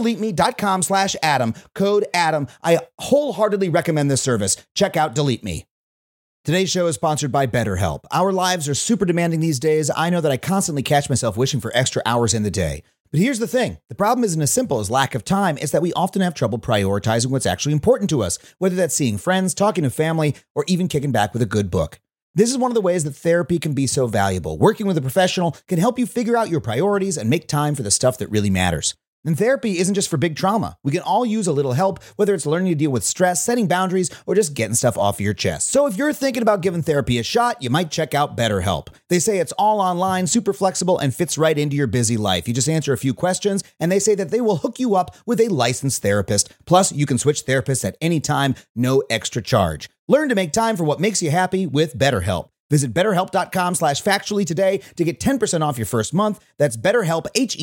Speaker 1: joindeleteme.com/Adam, code Adam. I wholeheartedly recommend this service. Check out Delete Me. Today's show is sponsored by BetterHelp. Our lives are super demanding these days. I know that I constantly catch myself wishing for extra hours in the day. But here's the thing. The problem isn't as simple as lack of time. It's that we often have trouble prioritizing what's actually important to us, whether that's seeing friends, talking to family, or even kicking back with a good book. This is one of the ways that therapy can be so valuable. Working with a professional can help you figure out your priorities and make time for the stuff that really matters. And therapy isn't just for big trauma. We can all use a little help, whether it's learning to deal with stress, setting boundaries, or just getting stuff off your chest. So if you're thinking about giving therapy a shot, you might check out BetterHelp. They say it's all online, super flexible, and fits right into your busy life. You just answer a few questions, and they say that they will hook you up with a licensed therapist. Plus, you can switch therapists at any time, no extra charge. Learn to make time for what makes you happy with BetterHelp. Visit BetterHelp.com/factually today to get 10% off your first month. That's BetterHelp,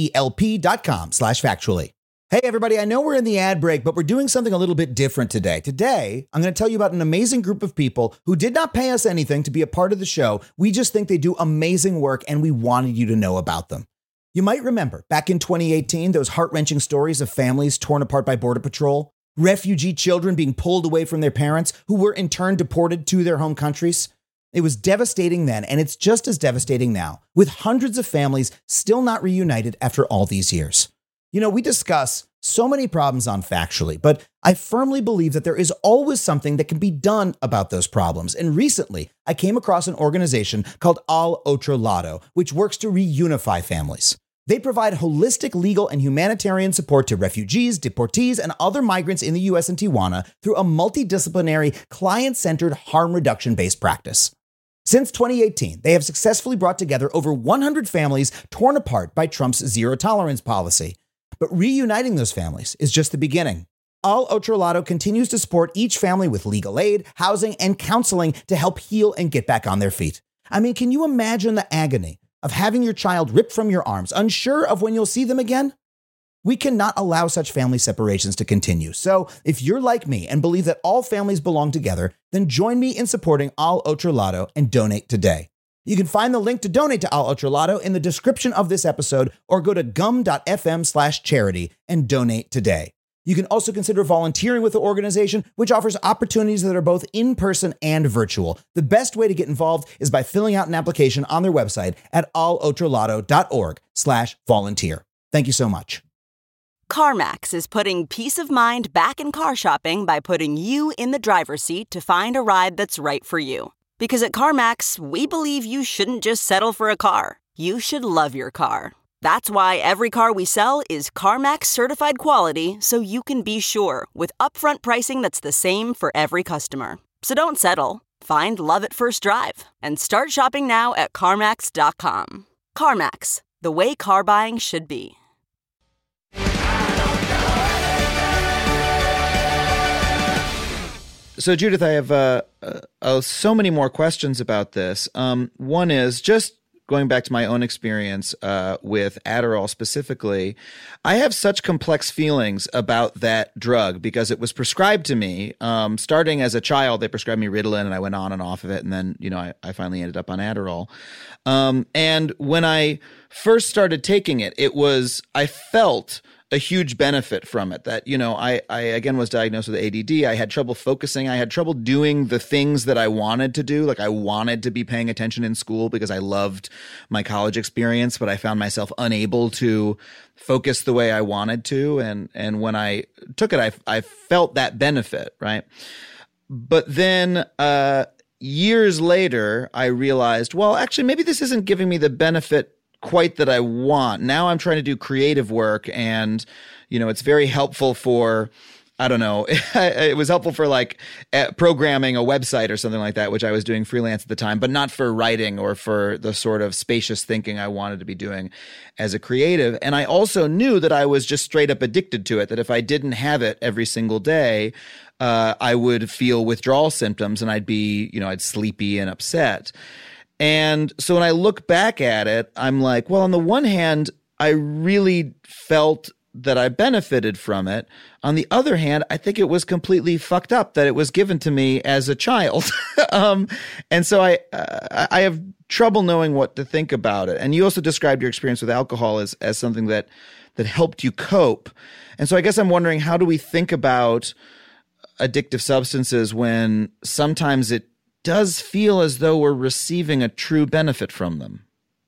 Speaker 1: HELP.com/factually. Hey everybody, I know we're in the ad break, but we're doing something a little bit different today. Today, I'm going to tell you about an amazing group of people who did not pay us anything to be a part of the show. We just think they do amazing work and we wanted you to know about them. You might remember back in 2018, those heart-wrenching stories of families torn apart by Border Patrol, refugee children being pulled away from their parents who were in turn deported to their home countries. It was devastating then, and it's just as devastating now, with hundreds of families still not reunited after all these years. You know, we discuss so many problems on factually, but I firmly believe that there is always something that can be done about those problems. And recently, I came across an organization called Al Otro Lado, which works to reunify families. They provide holistic legal and humanitarian support to refugees, deportees, and other migrants in the U.S. and Tijuana through a multidisciplinary, client-centered, harm reduction-based practice. Since 2018, they have successfully brought together over 100 families torn apart by Trump's zero-tolerance policy. But reuniting those families is just the beginning. Al Otro Lado continues to support each family with legal aid, housing, and counseling to help heal and get back on their feet. I mean, can you imagine the agony of having your child ripped from your arms, unsure of when you'll see them again? We cannot allow such family separations to continue. So if you're like me and believe that all families belong together, then join me in supporting Al Otro Lado and donate today. You can find the link to donate to Al Otro Lado in the description of this episode, or go to gum.fm/charity and donate today. You can also consider volunteering with the organization, which offers opportunities that are both in-person and virtual. The best way to get involved is by filling out an application on their website at alotrolado.org/volunteer. Thank you so much.
Speaker 6: CarMax is putting peace of mind back in car shopping by putting you in the driver's seat to find a ride that's right for you. Because at CarMax, we believe you shouldn't just settle for a car. You should love your car. That's why every car we sell is CarMax certified quality, so you can be sure with upfront pricing that's the same for every customer. So don't settle. Find love at first drive and start shopping now at CarMax.com. CarMax, the way car buying should be.
Speaker 1: So, Judith, I have so many more questions about this. One is just going back to my own experience with Adderall specifically. I have such complex feelings about that drug because it was prescribed to me. Starting as a child, they prescribed me Ritalin, and I went on and off of it. And then, I finally ended up on Adderall. And when I first started taking it, I felt a huge benefit from it. That, I again was diagnosed with ADD. I had trouble focusing. I had trouble doing the things that I wanted to do. Like, I wanted to be paying attention in school because I loved my college experience, but I found myself unable to focus the way I wanted to. And when I took it, I felt that benefit, right? But then, years later, I realized, well, actually, maybe this isn't giving me the benefit quite that I want. Now I'm trying to do creative work, and it's very helpful for, I don't know, it was helpful for like programming a website or something like that, which I was doing freelance at the time, but not for writing or for the sort of spacious thinking I wanted to be doing as a creative. And I also knew that I was just straight up addicted to it, that if I didn't have it every single day, I would feel withdrawal symptoms, and I'd be, I'd sleepy and upset. And so when I look back at it, I'm like, well, on the one hand, I really felt that I benefited from it. On the other hand, I think it was completely fucked up that it was given to me as a child. And so I have trouble knowing what to think about it. And you also described your experience with alcohol as something that helped you cope. And so I guess I'm wondering, how do we think about addictive substances when sometimes it does feel as though we're receiving a true benefit from them?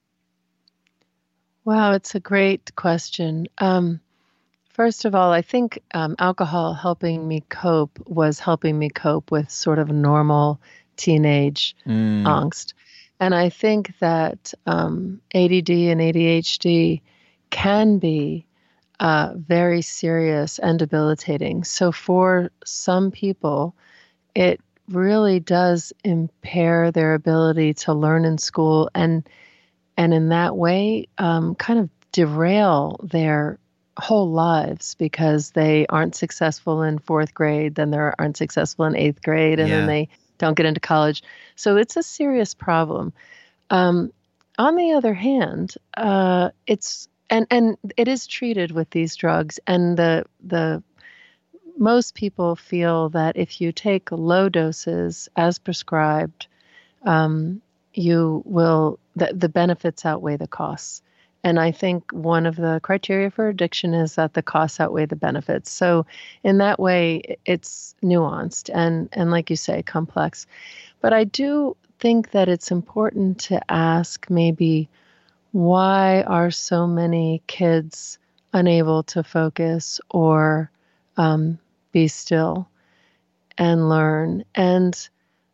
Speaker 5: Wow, it's a great question. First of all, I think alcohol helping me cope with sort of normal teenage angst. And I think that ADD and ADHD can be very serious and debilitating. So for some people, it really does impair their ability to learn in school, and in that way kind of derail their whole lives, because they aren't successful in fourth grade, then they aren't successful in eighth grade, and then they don't get into college. So it's a serious problem. On the other hand, it's and it is treated with these drugs, and the most people feel that if you take low doses as prescribed, you will, the benefits outweigh the costs. And I think one of the criteria for addiction is that the costs outweigh the benefits. So in that way, it's nuanced and like you say, complex. But I do think that it's important to ask maybe, why are so many kids unable to focus or be still and learn. And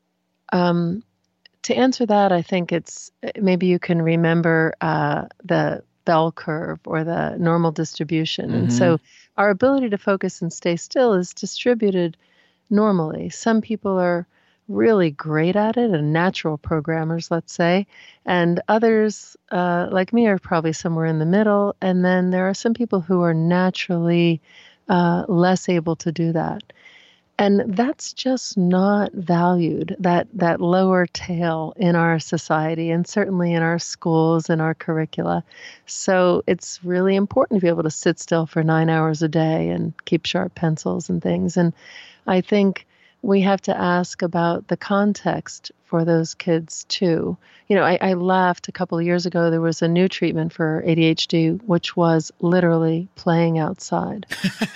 Speaker 5: to answer that, I think it's maybe you can remember the bell curve or the normal distribution.
Speaker 1: Mm-hmm.
Speaker 5: And so our ability to focus and stay still is distributed normally. Some people are really great at it and natural programmers, let's say, and others like me are probably somewhere in the middle. And then there are some people who are naturally less able to do that. And that's just not valued, that lower tail in our society and certainly in our schools and our curricula. So it's really important to be able to sit still for 9 hours a day and keep sharp pencils and things. And I think we have to ask about the context for those kids too. You know, I laughed a couple of years ago, there was a new treatment for ADHD, which was literally playing outside.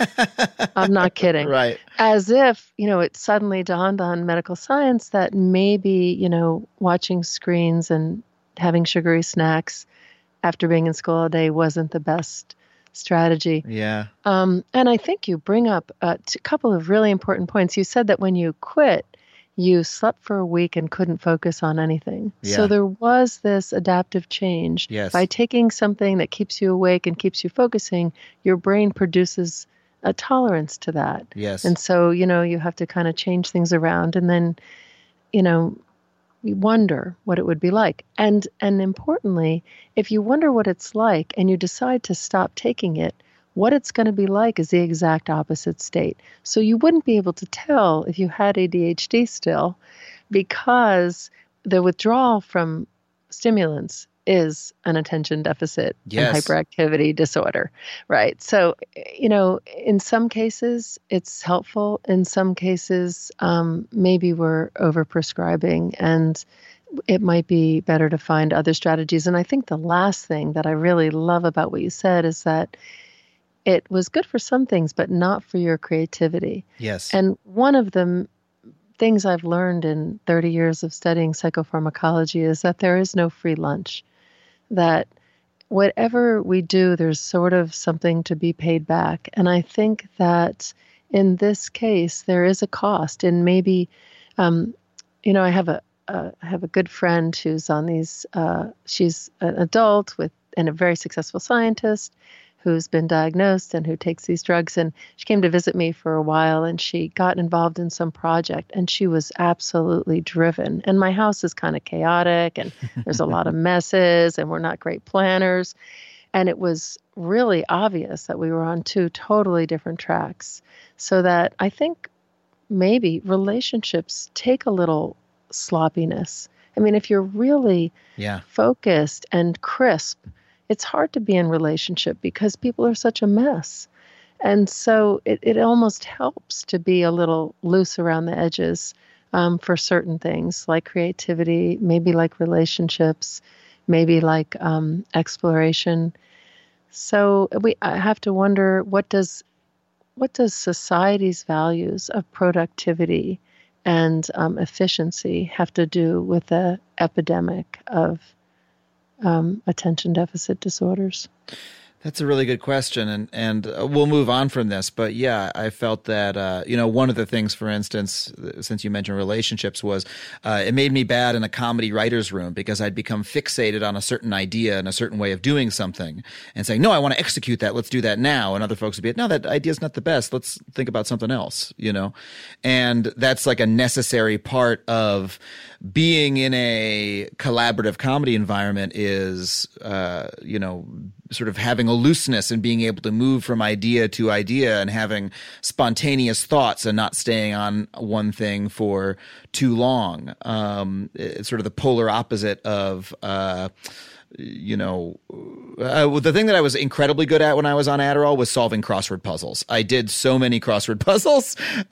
Speaker 5: I'm not kidding.
Speaker 1: Right.
Speaker 5: As if, you know, it suddenly dawned on medical science that maybe, you know, watching screens and having sugary snacks after being in school all day wasn't the best strategy.
Speaker 1: Yeah.
Speaker 5: And I think you bring up a couple of really important points. You said that when you quit, you slept for a week and couldn't focus on anything.
Speaker 1: Yeah.
Speaker 5: So there was this adaptive change.
Speaker 1: Yes.
Speaker 5: By taking something that keeps you awake and keeps you focusing, your brain produces a tolerance to that.
Speaker 1: Yes.
Speaker 5: And so, you know, you have to kind of change things around and then, you know, you wonder what it would be like. And importantly, if you wonder what it's like and you decide to stop taking it, what it's going to be like is the exact opposite state. So you wouldn't be able to tell if you had ADHD still because the withdrawal from stimulants is an attention deficit and hyperactivity disorder, right? So, you know, in some cases it's helpful. In some cases, maybe we're overprescribing and it might be better to find other strategies. And I think the last thing that I really love about what you said is that it was good for some things, but not for your creativity.
Speaker 1: Yes.
Speaker 5: And one of the things I've learned in 30 years of studying psychopharmacology is that there is no free lunch. That whatever we do, there's sort of something to be paid back. And I think that in this case, there is a cost. And maybe, you know, I have a good friend who's on these, she's an adult and a very successful scientist who's been diagnosed and who takes these drugs. And she came to visit me for a while and she got involved in some project and she was absolutely driven. And my house is kind of chaotic and there's a lot of messes and we're not great planners. And it was really obvious that we were on two totally different tracks. So that I think maybe relationships take a little sloppiness. I mean, if you're really focused and crisp, it's hard to be in relationship because people are such a mess. And so it almost helps to be a little loose around the edges for certain things like creativity, maybe like relationships, maybe like exploration. So I have to wonder, what does society's values of productivity and efficiency have to do with the epidemic of attention deficit disorders?
Speaker 1: That's a really good question, and we'll move on from this. But yeah, I felt that you know, one of the things, for instance, since you mentioned relationships, was it made me bad in a comedy writer's room because I'd become fixated on a certain idea and a certain way of doing something, and saying, "No, I want to execute that. Let's do that now." And other folks would be, "No, that idea's not the best. Let's think about something else." You know, and that's like a necessary part of being in a collaborative comedy environment is, you know, sort of having a looseness and being able to move from idea to idea and having spontaneous thoughts and not staying on one thing for too long. It's sort of the polar opposite of, you know, the thing that I was incredibly good at when I was on Adderall was solving crossword puzzles. I did so many crossword puzzles,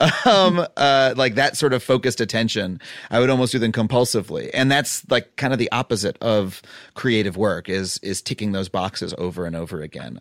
Speaker 1: like that sort of focused attention. I would almost do them compulsively. And that's like kind of the opposite of creative work is ticking those boxes over and over again.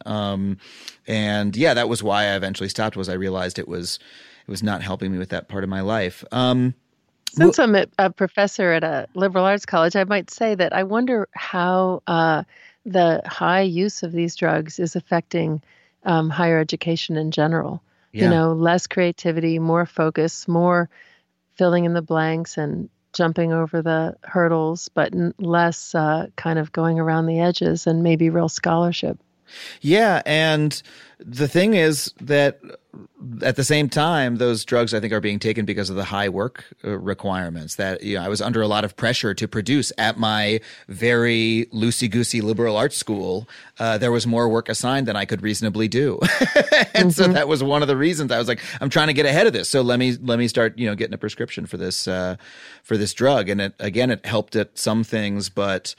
Speaker 1: And yeah, that was why I eventually stopped, was I realized it was not helping me with that part of my life.
Speaker 5: Since I'm a professor at a liberal arts college, I might say that I wonder how the high use of these drugs is affecting higher education in general.
Speaker 1: Yeah.
Speaker 5: Less creativity, more focus, more filling in the blanks and jumping over the hurdles, but less kind of going around the edges and maybe real scholarship.
Speaker 1: Yeah, and the thing is that at the same time, those drugs, I think, are being taken because of the high work requirements. That I was under a lot of pressure to produce at my very loosey-goosey liberal arts school. There was more work assigned than I could reasonably do, and so that was one of the reasons I was like, I'm trying to get ahead of this. So let me start, getting a prescription for this drug. And it helped at some things, but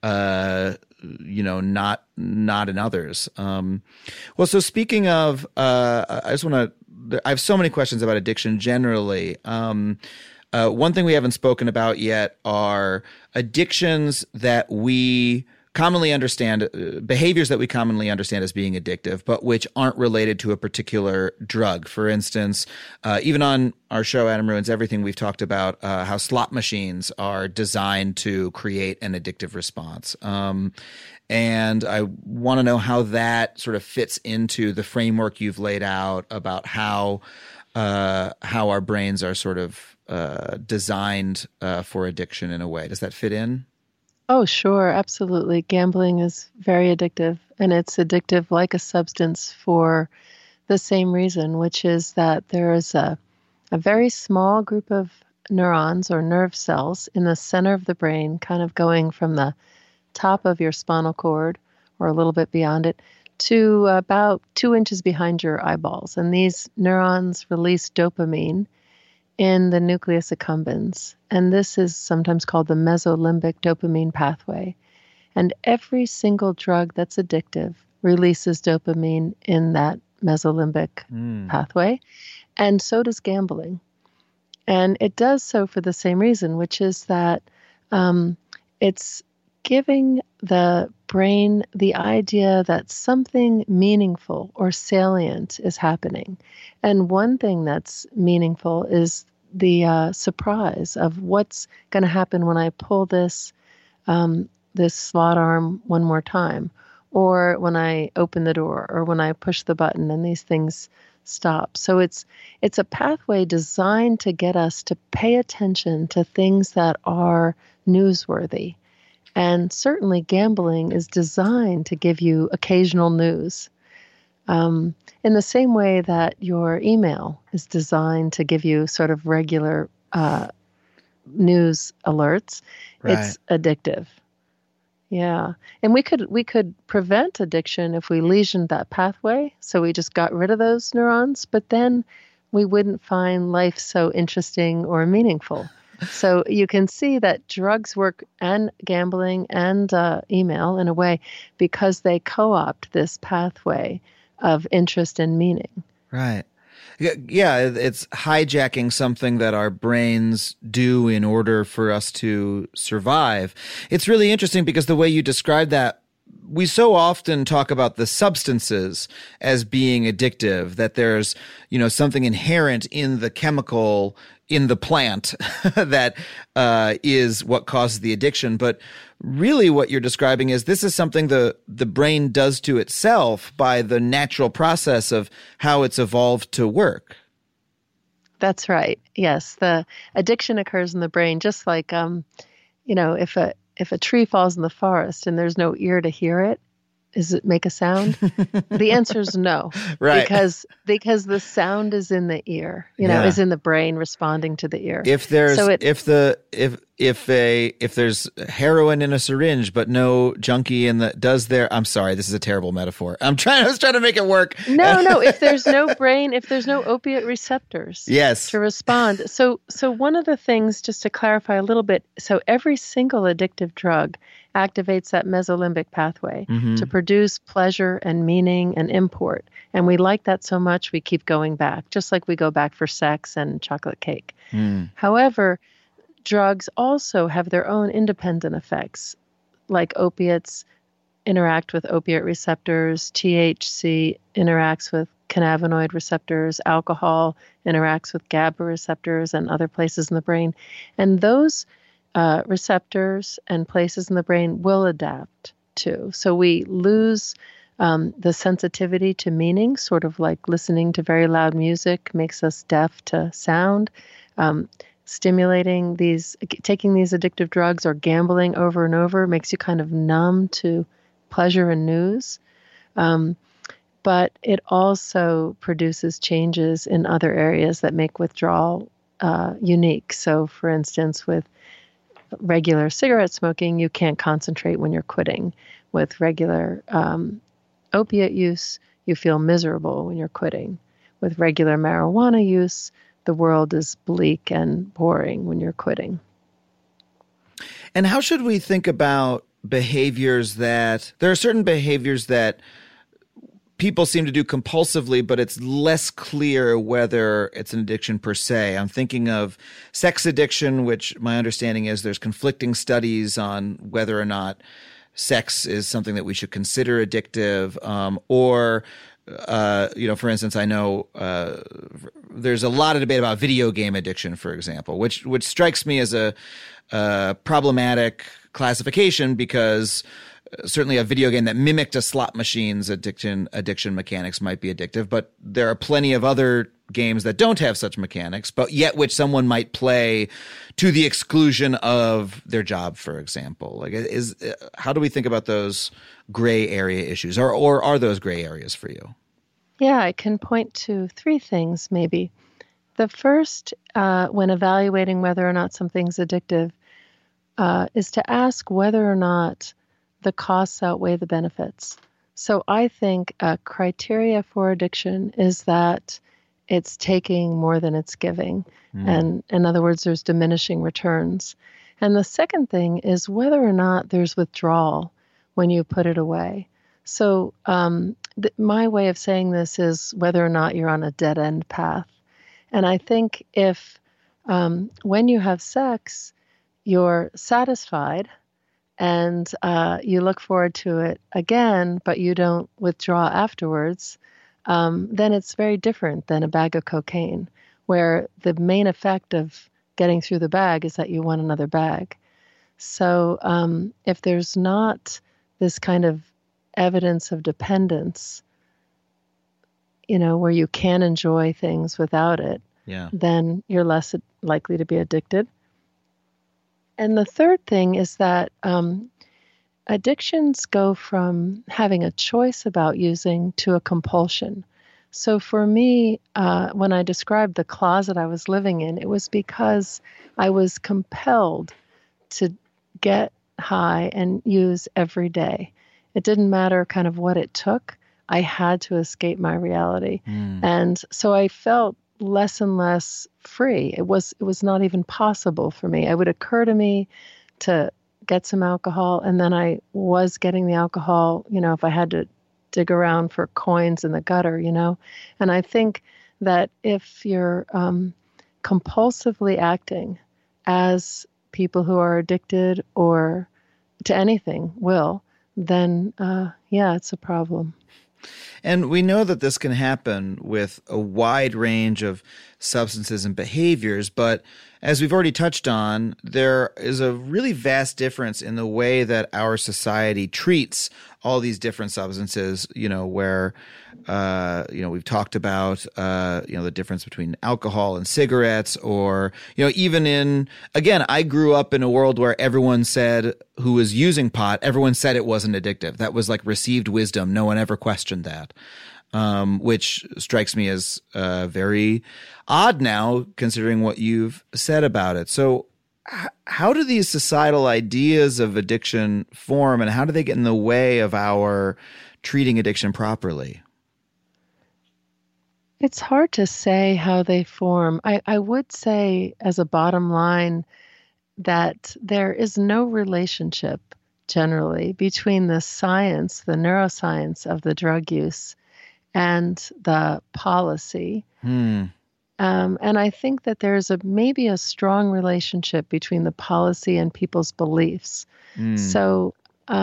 Speaker 1: not in others. Well, so speaking of, I have so many questions about addiction generally. One thing we haven't spoken about yet are addictions that we commonly understand, behaviors that we commonly understand as being addictive, but which aren't related to a particular drug. For instance, even on our show, Adam Ruins Everything, we've talked about how slot machines are designed to create an addictive response. And I want to know how that sort of fits into the framework you've laid out about how our brains are sort of designed for addiction in a way. Does that fit in?
Speaker 5: Oh, sure. Absolutely. Gambling is very addictive, and it's addictive like a substance for the same reason, which is that there is a very small group of neurons or nerve cells in the center of the brain, kind of going from the top of your spinal cord or a little bit beyond it to about 2 inches behind your eyeballs. And these neurons release dopamine in the nucleus accumbens. And this is sometimes called the mesolimbic dopamine pathway. And every single drug that's addictive releases dopamine in that mesolimbic pathway. And so does gambling. And it does so for the same reason, which is that it's giving the brain the idea that something meaningful or salient is happening. And one thing that's meaningful is the surprise of what's going to happen when I pull this slot arm one more time, or when I open the door, or when I push the button and these things stop. So it's a pathway designed to get us to pay attention to things that are newsworthy. And certainly gambling is designed to give you occasional news. In the same way that your email is designed to give you sort of regular news alerts,
Speaker 1: Right.
Speaker 5: It's addictive. Yeah. And we could prevent addiction if we lesioned that pathway. So we just got rid of those neurons, but then we wouldn't find life so interesting or meaningful. So you can see that drugs work, and gambling and email in a way, because they co-opt this pathway of interest and meaning.
Speaker 1: Right. Yeah, it's hijacking something that our brains do in order for us to survive. It's really interesting because the way you describe that, we so often talk about the substances as being addictive, that there's, something inherent in the chemical in the plant that is what causes the addiction. But really what you're describing is this is something the brain does to itself by the natural process of how it's evolved to work.
Speaker 5: That's right. Yes. The addiction occurs in the brain, just like, if a tree falls in the forest and there's no ear to hear it, does it make a sound? The answer is no.
Speaker 1: Right.
Speaker 5: Because the sound is in the ear, is in the brain responding to the ear.
Speaker 1: If there's if there's heroin in a syringe but no junkie in the I'm sorry, this is a terrible metaphor. I was trying to make it work.
Speaker 5: No, if there's no brain, if there's no opiate receptors
Speaker 1: yes.
Speaker 5: to respond. So one of the things, just to clarify a little bit, so every single addictive drug activates that mesolimbic pathway to produce pleasure and meaning and import. And we like that so much, we keep going back, just like we go back for sex and chocolate cake. However, drugs also have their own independent effects, like opiates interact with opiate receptors, THC interacts with cannabinoid receptors, alcohol interacts with GABA receptors and other places in the brain. And those receptors and places in the brain will adapt too. So we lose The sensitivity to meaning, sort of like listening to very loud music, makes us deaf to sound. Taking these addictive drugs or gambling over and over makes you kind of numb to pleasure and news. But it also produces changes in other areas that make withdrawal unique. So, for instance, with regular cigarette smoking, you can't concentrate when you're quitting. With regular opiate use, you feel miserable when you're quitting. With regular marijuana use, the world is bleak and boring when you're quitting.
Speaker 1: And how should we think about behaviors that, there are certain behaviors that people seem to do compulsively, but it's less clear whether it's an addiction per se. I'm thinking of sex addiction, which my understanding is there's conflicting studies on whether or not sex is something that we should consider addictive, for instance, I know there's a lot of debate about video game addiction, for example, which strikes me as a problematic classification because certainly a video game that mimicked a slot machine's addiction mechanics might be addictive, but there are plenty of other games that don't have such mechanics, but yet which someone might play to the exclusion of their job, for example. Like, how do we think about those gray area issues, or are those gray areas for you?
Speaker 5: Yeah, I can point to three things, maybe. The first, when evaluating whether or not something's addictive, is to ask whether or not the costs outweigh the benefits. So I think a criteria for addiction is that it's taking more than it's giving. And in other words, there's diminishing returns. And the second thing is whether or not there's withdrawal when you put it away. So my way of saying this is whether or not you're on a dead-end path. And I think if when you have sex, you're satisfied and you look forward to it again, but you don't withdraw afterwards, then it's very different than a bag of cocaine, where the main effect of getting through the bag is that you want another bag. So if there's not this kind of evidence of dependence, where you can enjoy things without it, then you're less likely to be addicted. And the third thing is that addictions go from having a choice about using to a compulsion. So for me, when I described the closet I was living in, it was because I was compelled to get high and use every day. It didn't matter kind of what it took. I had to escape my reality. And so I felt less and less free. It was not even possible for me. It would occur to me to get some alcohol, and then I was getting the alcohol, if I had to dig around for coins in the gutter, And I think that if you're compulsively acting as people who are addicted or to anything will, then it's a problem.
Speaker 1: And we know that this can happen with a wide range of substances and behaviors, but as we've already touched on, there is a really vast difference in the way that our society treats all these different substances, where, we've talked about, the difference between alcohol and cigarettes, or, again, I grew up in a world where everyone said who was using pot, everyone said it wasn't addictive. That was like received wisdom. No one ever questioned that. Which strikes me as very odd now, considering what you've said about it. So how do these societal ideas of addiction form, and how do they get in the way of our treating addiction properly?
Speaker 5: It's hard to say how they form. I would say as a bottom line that there is no relationship generally between the science, the neuroscience of the drug use and the policy. And I think that there's maybe a strong relationship between the policy and people's beliefs. So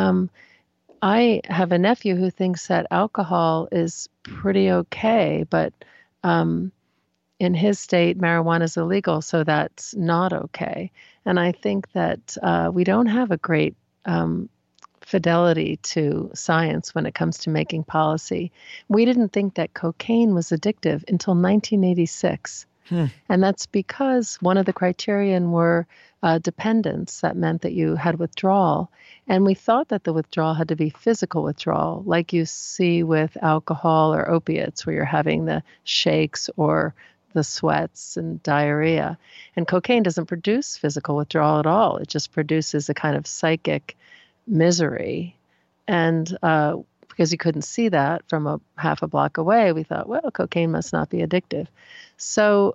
Speaker 5: I have a nephew who thinks that alcohol is pretty okay, but in his state, marijuana is illegal, so that's not okay. And I think that we don't have a great fidelity to science when it comes to making policy. We didn't think that cocaine was addictive until 1986. And that's because one of the criterion were dependence. That meant that you had withdrawal. And we thought that the withdrawal had to be physical withdrawal, like you see with alcohol or opiates, where you're having the shakes or the sweats and diarrhea. And cocaine doesn't produce physical withdrawal at all. It just produces a kind of psychic misery. And because you couldn't see that from half a block away, we thought, well, cocaine must not be addictive. So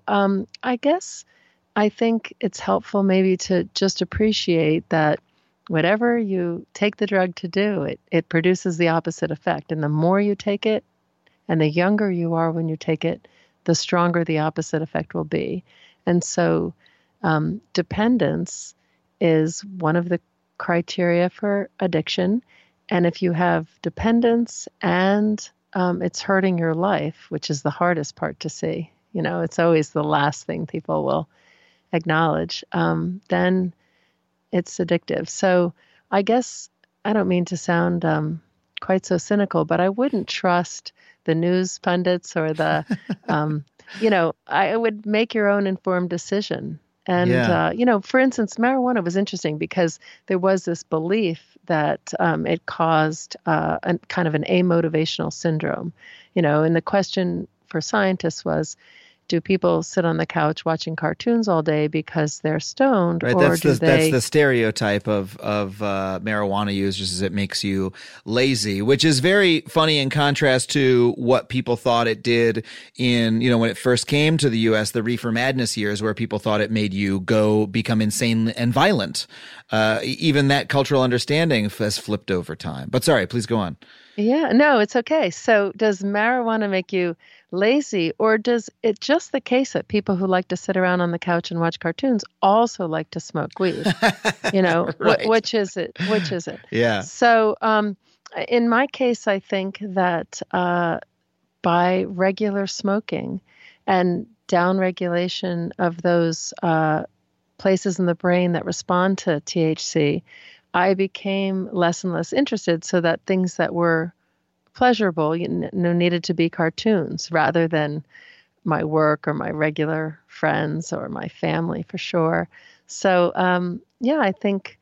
Speaker 5: I think it's helpful maybe to just appreciate that whatever you take the drug to do, it produces the opposite effect. And the more you take it, and the younger you are when you take it, the stronger the opposite effect will be. And so dependence is one of the criteria for addiction. And if you have dependence and it's hurting your life, which is the hardest part to see, it's always the last thing people will acknowledge, then it's addictive. So I guess I don't mean to sound quite so cynical, but I wouldn't trust the news pundits or the, I would make your own informed decision. And, for instance, marijuana was interesting because there was this belief that it caused a kind of an amotivational syndrome, and the question for scientists was, do people sit on the couch watching cartoons all day because they're stoned,
Speaker 1: right,
Speaker 5: or
Speaker 1: that's the stereotype of marijuana users, is it makes you lazy, which is very funny in contrast to what people thought it did in, when it first came to the U.S., the Reefer Madness years, where people thought it made you become insane and violent. Even that cultural understanding has flipped over time. But sorry, please go on.
Speaker 5: Yeah, no, it's okay. So does marijuana make you lazy, or does it just the case that people who like to sit around on the couch and watch cartoons also like to smoke weed?
Speaker 1: Right.
Speaker 5: Which is it? Which is it?
Speaker 1: Yeah.
Speaker 5: So in my case, I think that by regular smoking and downregulation of those places in the brain that respond to THC, I became less and less interested, so that things that were pleasurable, needed to be cartoons rather than my work or my regular friends or my family, for sure. So, I think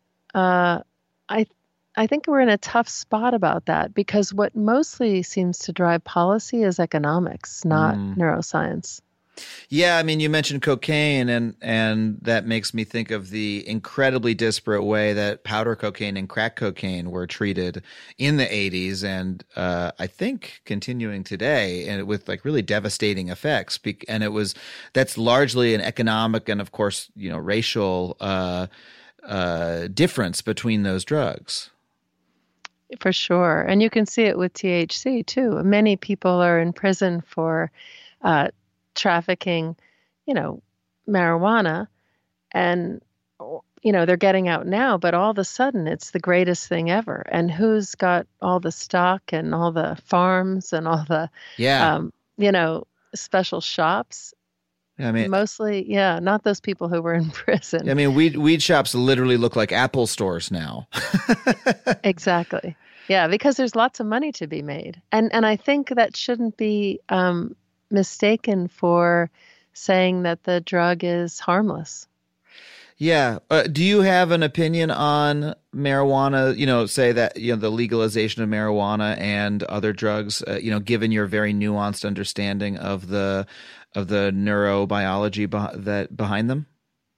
Speaker 5: I think we're in a tough spot about that, because what mostly seems to drive policy is economics, not neuroscience.
Speaker 1: Yeah, I mean, you mentioned cocaine, and that makes me think of the incredibly disparate way that powder cocaine and crack cocaine were treated in the 80s, and I think continuing today, and with like really devastating effects. And that's largely an economic and, of course, racial difference between those drugs.
Speaker 5: For sure, and you can see it with THC too. Many people are in prison for trafficking, marijuana, and, they're getting out now, but all of a sudden it's the greatest thing ever. And who's got all the stock and all the farms and all the, special shops?
Speaker 1: I mean,
Speaker 5: mostly, not those people who were in prison.
Speaker 1: I mean, weed shops literally look like Apple stores now.
Speaker 5: Exactly. Yeah, because there's lots of money to be made. And I think that shouldn't be mistaken for saying that the drug is harmless.
Speaker 1: Yeah. Do you have an opinion on marijuana, say that, the legalization of marijuana and other drugs, given your very nuanced understanding of the neurobiology behind them?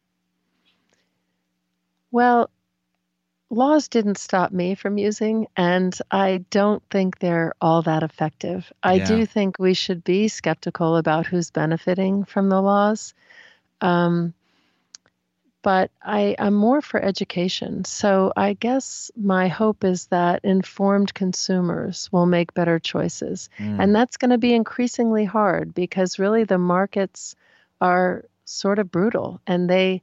Speaker 1: Well, laws didn't stop me from using, and I don't think they're all that effective. I do think we should be skeptical about who's benefiting from the laws. But I'm more for education. So I guess my hope is that informed consumers will make better choices. And that's going to be increasingly hard, because really the markets are sort of brutal, and they,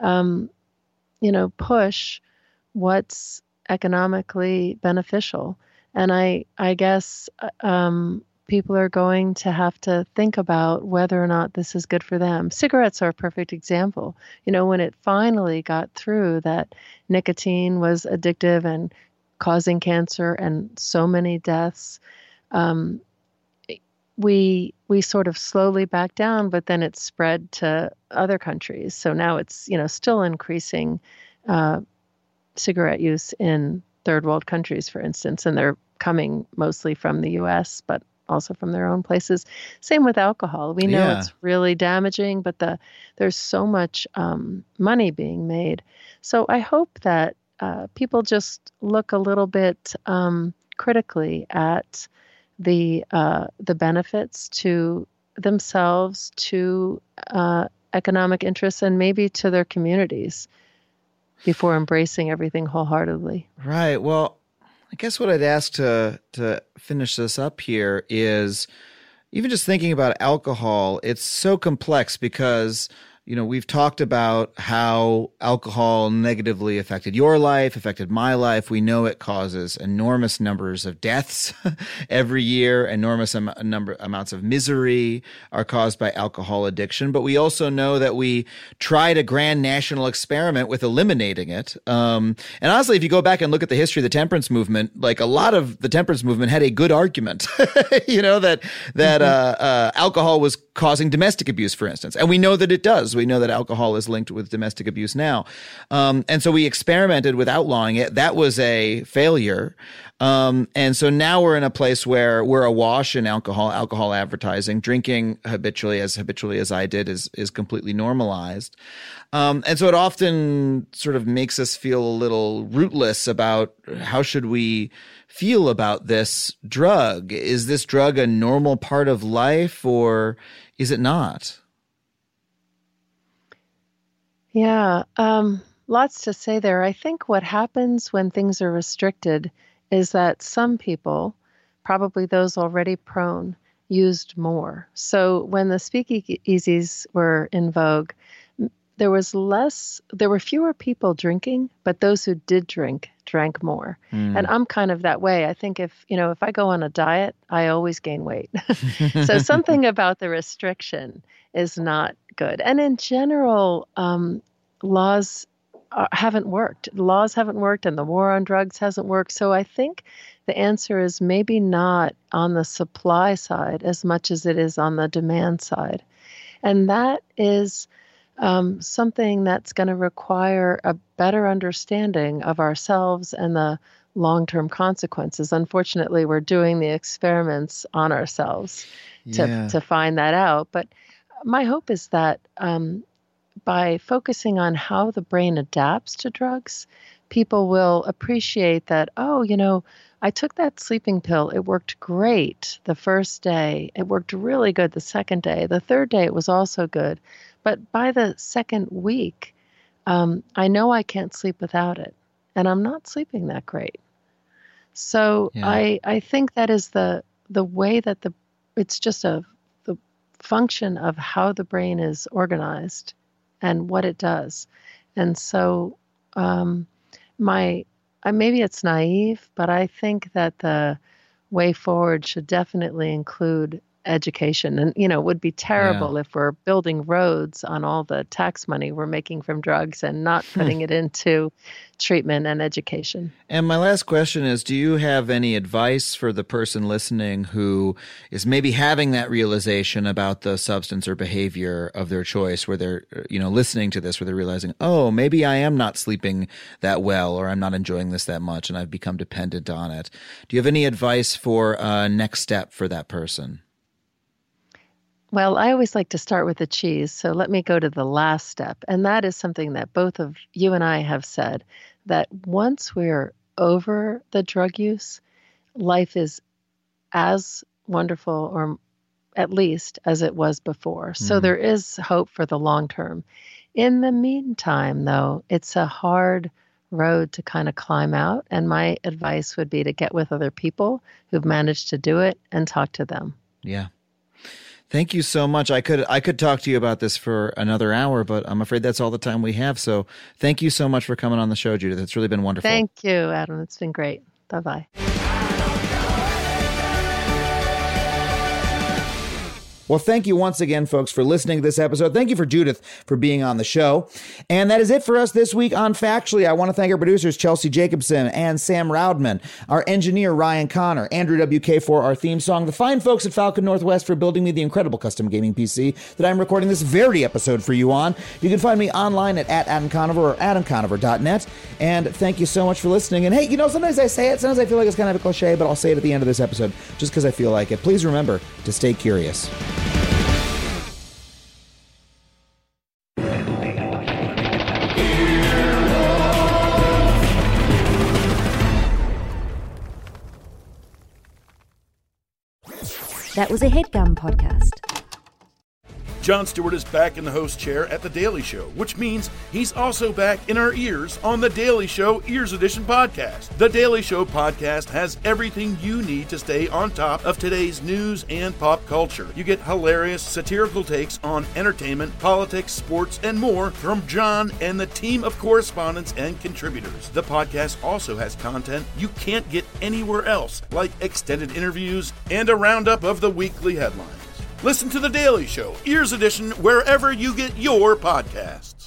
Speaker 1: push what's economically beneficial. And I guess people are going to have to think about whether or not this is good for them. Cigarettes are a perfect example. When it finally got through that nicotine was addictive and
Speaker 5: causing cancer and so many deaths. We sort of slowly backed down, but then it spread to other countries. So now it's, still increasing cigarette use in third world countries, for instance, and they're coming mostly from the U.S., but also from their own places. Same with alcohol. We know it's really damaging, but there's so much money being made. So I hope that people just look a little bit critically at the benefits to themselves, to economic interests, and maybe to their communities before embracing everything wholeheartedly.
Speaker 1: Right. Well, I guess what I'd ask to finish this up here is even just thinking about alcohol, it's so complex because we've talked about how alcohol negatively affected your life, affected my life. We know it causes enormous numbers of deaths every year. Enormous amounts of misery are caused by alcohol addiction. But we also know that we tried a grand national experiment with eliminating it. And honestly, if you go back and look at the history of the temperance movement, like a lot of the temperance movement had a good argument, that alcohol was causing domestic abuse, for instance. And we know that it does. We know that alcohol is linked with domestic abuse now. And so we experimented with outlawing it. That was a failure. And so now we're in a place where we're awash in alcohol advertising. Drinking habitually as I did is completely normalized. And so it often sort of makes us feel a little rootless about how should we feel about this drug. Is this drug a normal part of life or is it not?
Speaker 5: Yeah, lots to say there. I think what happens when things are restricted is that some people, probably those already prone, used more. So when the speakeasies were in vogue, there were fewer people drinking, but those who did drink drank more. And I'm kind of that way. I think if I go on a diet, I always gain weight. So something about the restriction is not good. And in general, laws haven't worked. Laws haven't worked and the war on drugs hasn't worked. So I think the answer is maybe not on the supply side as much as it is on the demand side. And that is something that's going to require a better understanding of ourselves and the long-term consequences. Unfortunately, we're doing the experiments on ourselves to find that out. But my hope is that by focusing on how the brain adapts to drugs, people will appreciate that, I took that sleeping pill. It worked great the first day. It worked really good the second day. The third day, it was also good. But by the second week, I know I can't sleep without it, and I'm not sleeping that great. So I think that is the way that it's just the function of how the brain is organized and what it does. And so maybe it's naive, but I think that the way forward should definitely include education. And, it would be terrible if we're building roads on all the tax money we're making from drugs and not putting it into treatment and education.
Speaker 1: And my last question is, do you have any advice for the person listening who is maybe having that realization about the substance or behavior of their choice, where they're, listening to this, where they're realizing, oh, maybe I am not sleeping that well, or I'm not enjoying this that much, and I've become dependent on it. Do you have any advice for a next step for that person?
Speaker 5: Well, I always like to start with the cheese, so let me go to the last step. And that is something that both of you and I have said, that once we're over the drug use, life is as wonderful, or at least as it was before. So there is hope for the long term. In the meantime, though, it's a hard road to kind of climb out. And my advice would be to get with other people who've managed to do it and talk to them.
Speaker 1: Yeah. Thank you so much. I could talk to you about this for another hour, but I'm afraid that's all the time we have. So thank you so much for coming on the show, Judith. It's really been wonderful.
Speaker 5: Thank you, Adam. It's been great. Bye-bye.
Speaker 1: Well, thank you once again, folks, for listening to this episode. Thank you for Judith for being on the show. And that is it for us this week on Factually. I want to thank our producers, Chelsea Jacobson and Sam Roudman, our engineer, Ryan Connor, Andrew WK for our theme song, the fine folks at Falcon Northwest for building me the incredible custom gaming PC that I'm recording this very episode for you on. You can find me online at Adam Conover or adamconover.net. And thank you so much for listening. And hey, you know, sometimes I say it, sometimes I feel like it's kind of a cliche, but I'll say it at the end of this episode just because I feel like it. Please remember to stay curious.
Speaker 7: That was a HeadGum podcast.
Speaker 8: Jon Stewart is back in the host chair at The Daily Show, which means he's also back in our ears on The Daily Show Ears Edition podcast. The Daily Show podcast has everything you need to stay on top of today's news and pop culture. You get hilarious, satirical takes on entertainment, politics, sports, and more from Jon and the team of correspondents and contributors. The podcast also has content you can't get anywhere else, like extended interviews and a roundup of the weekly headlines. Listen to The Daily Show, Ears Edition, wherever you get your podcasts.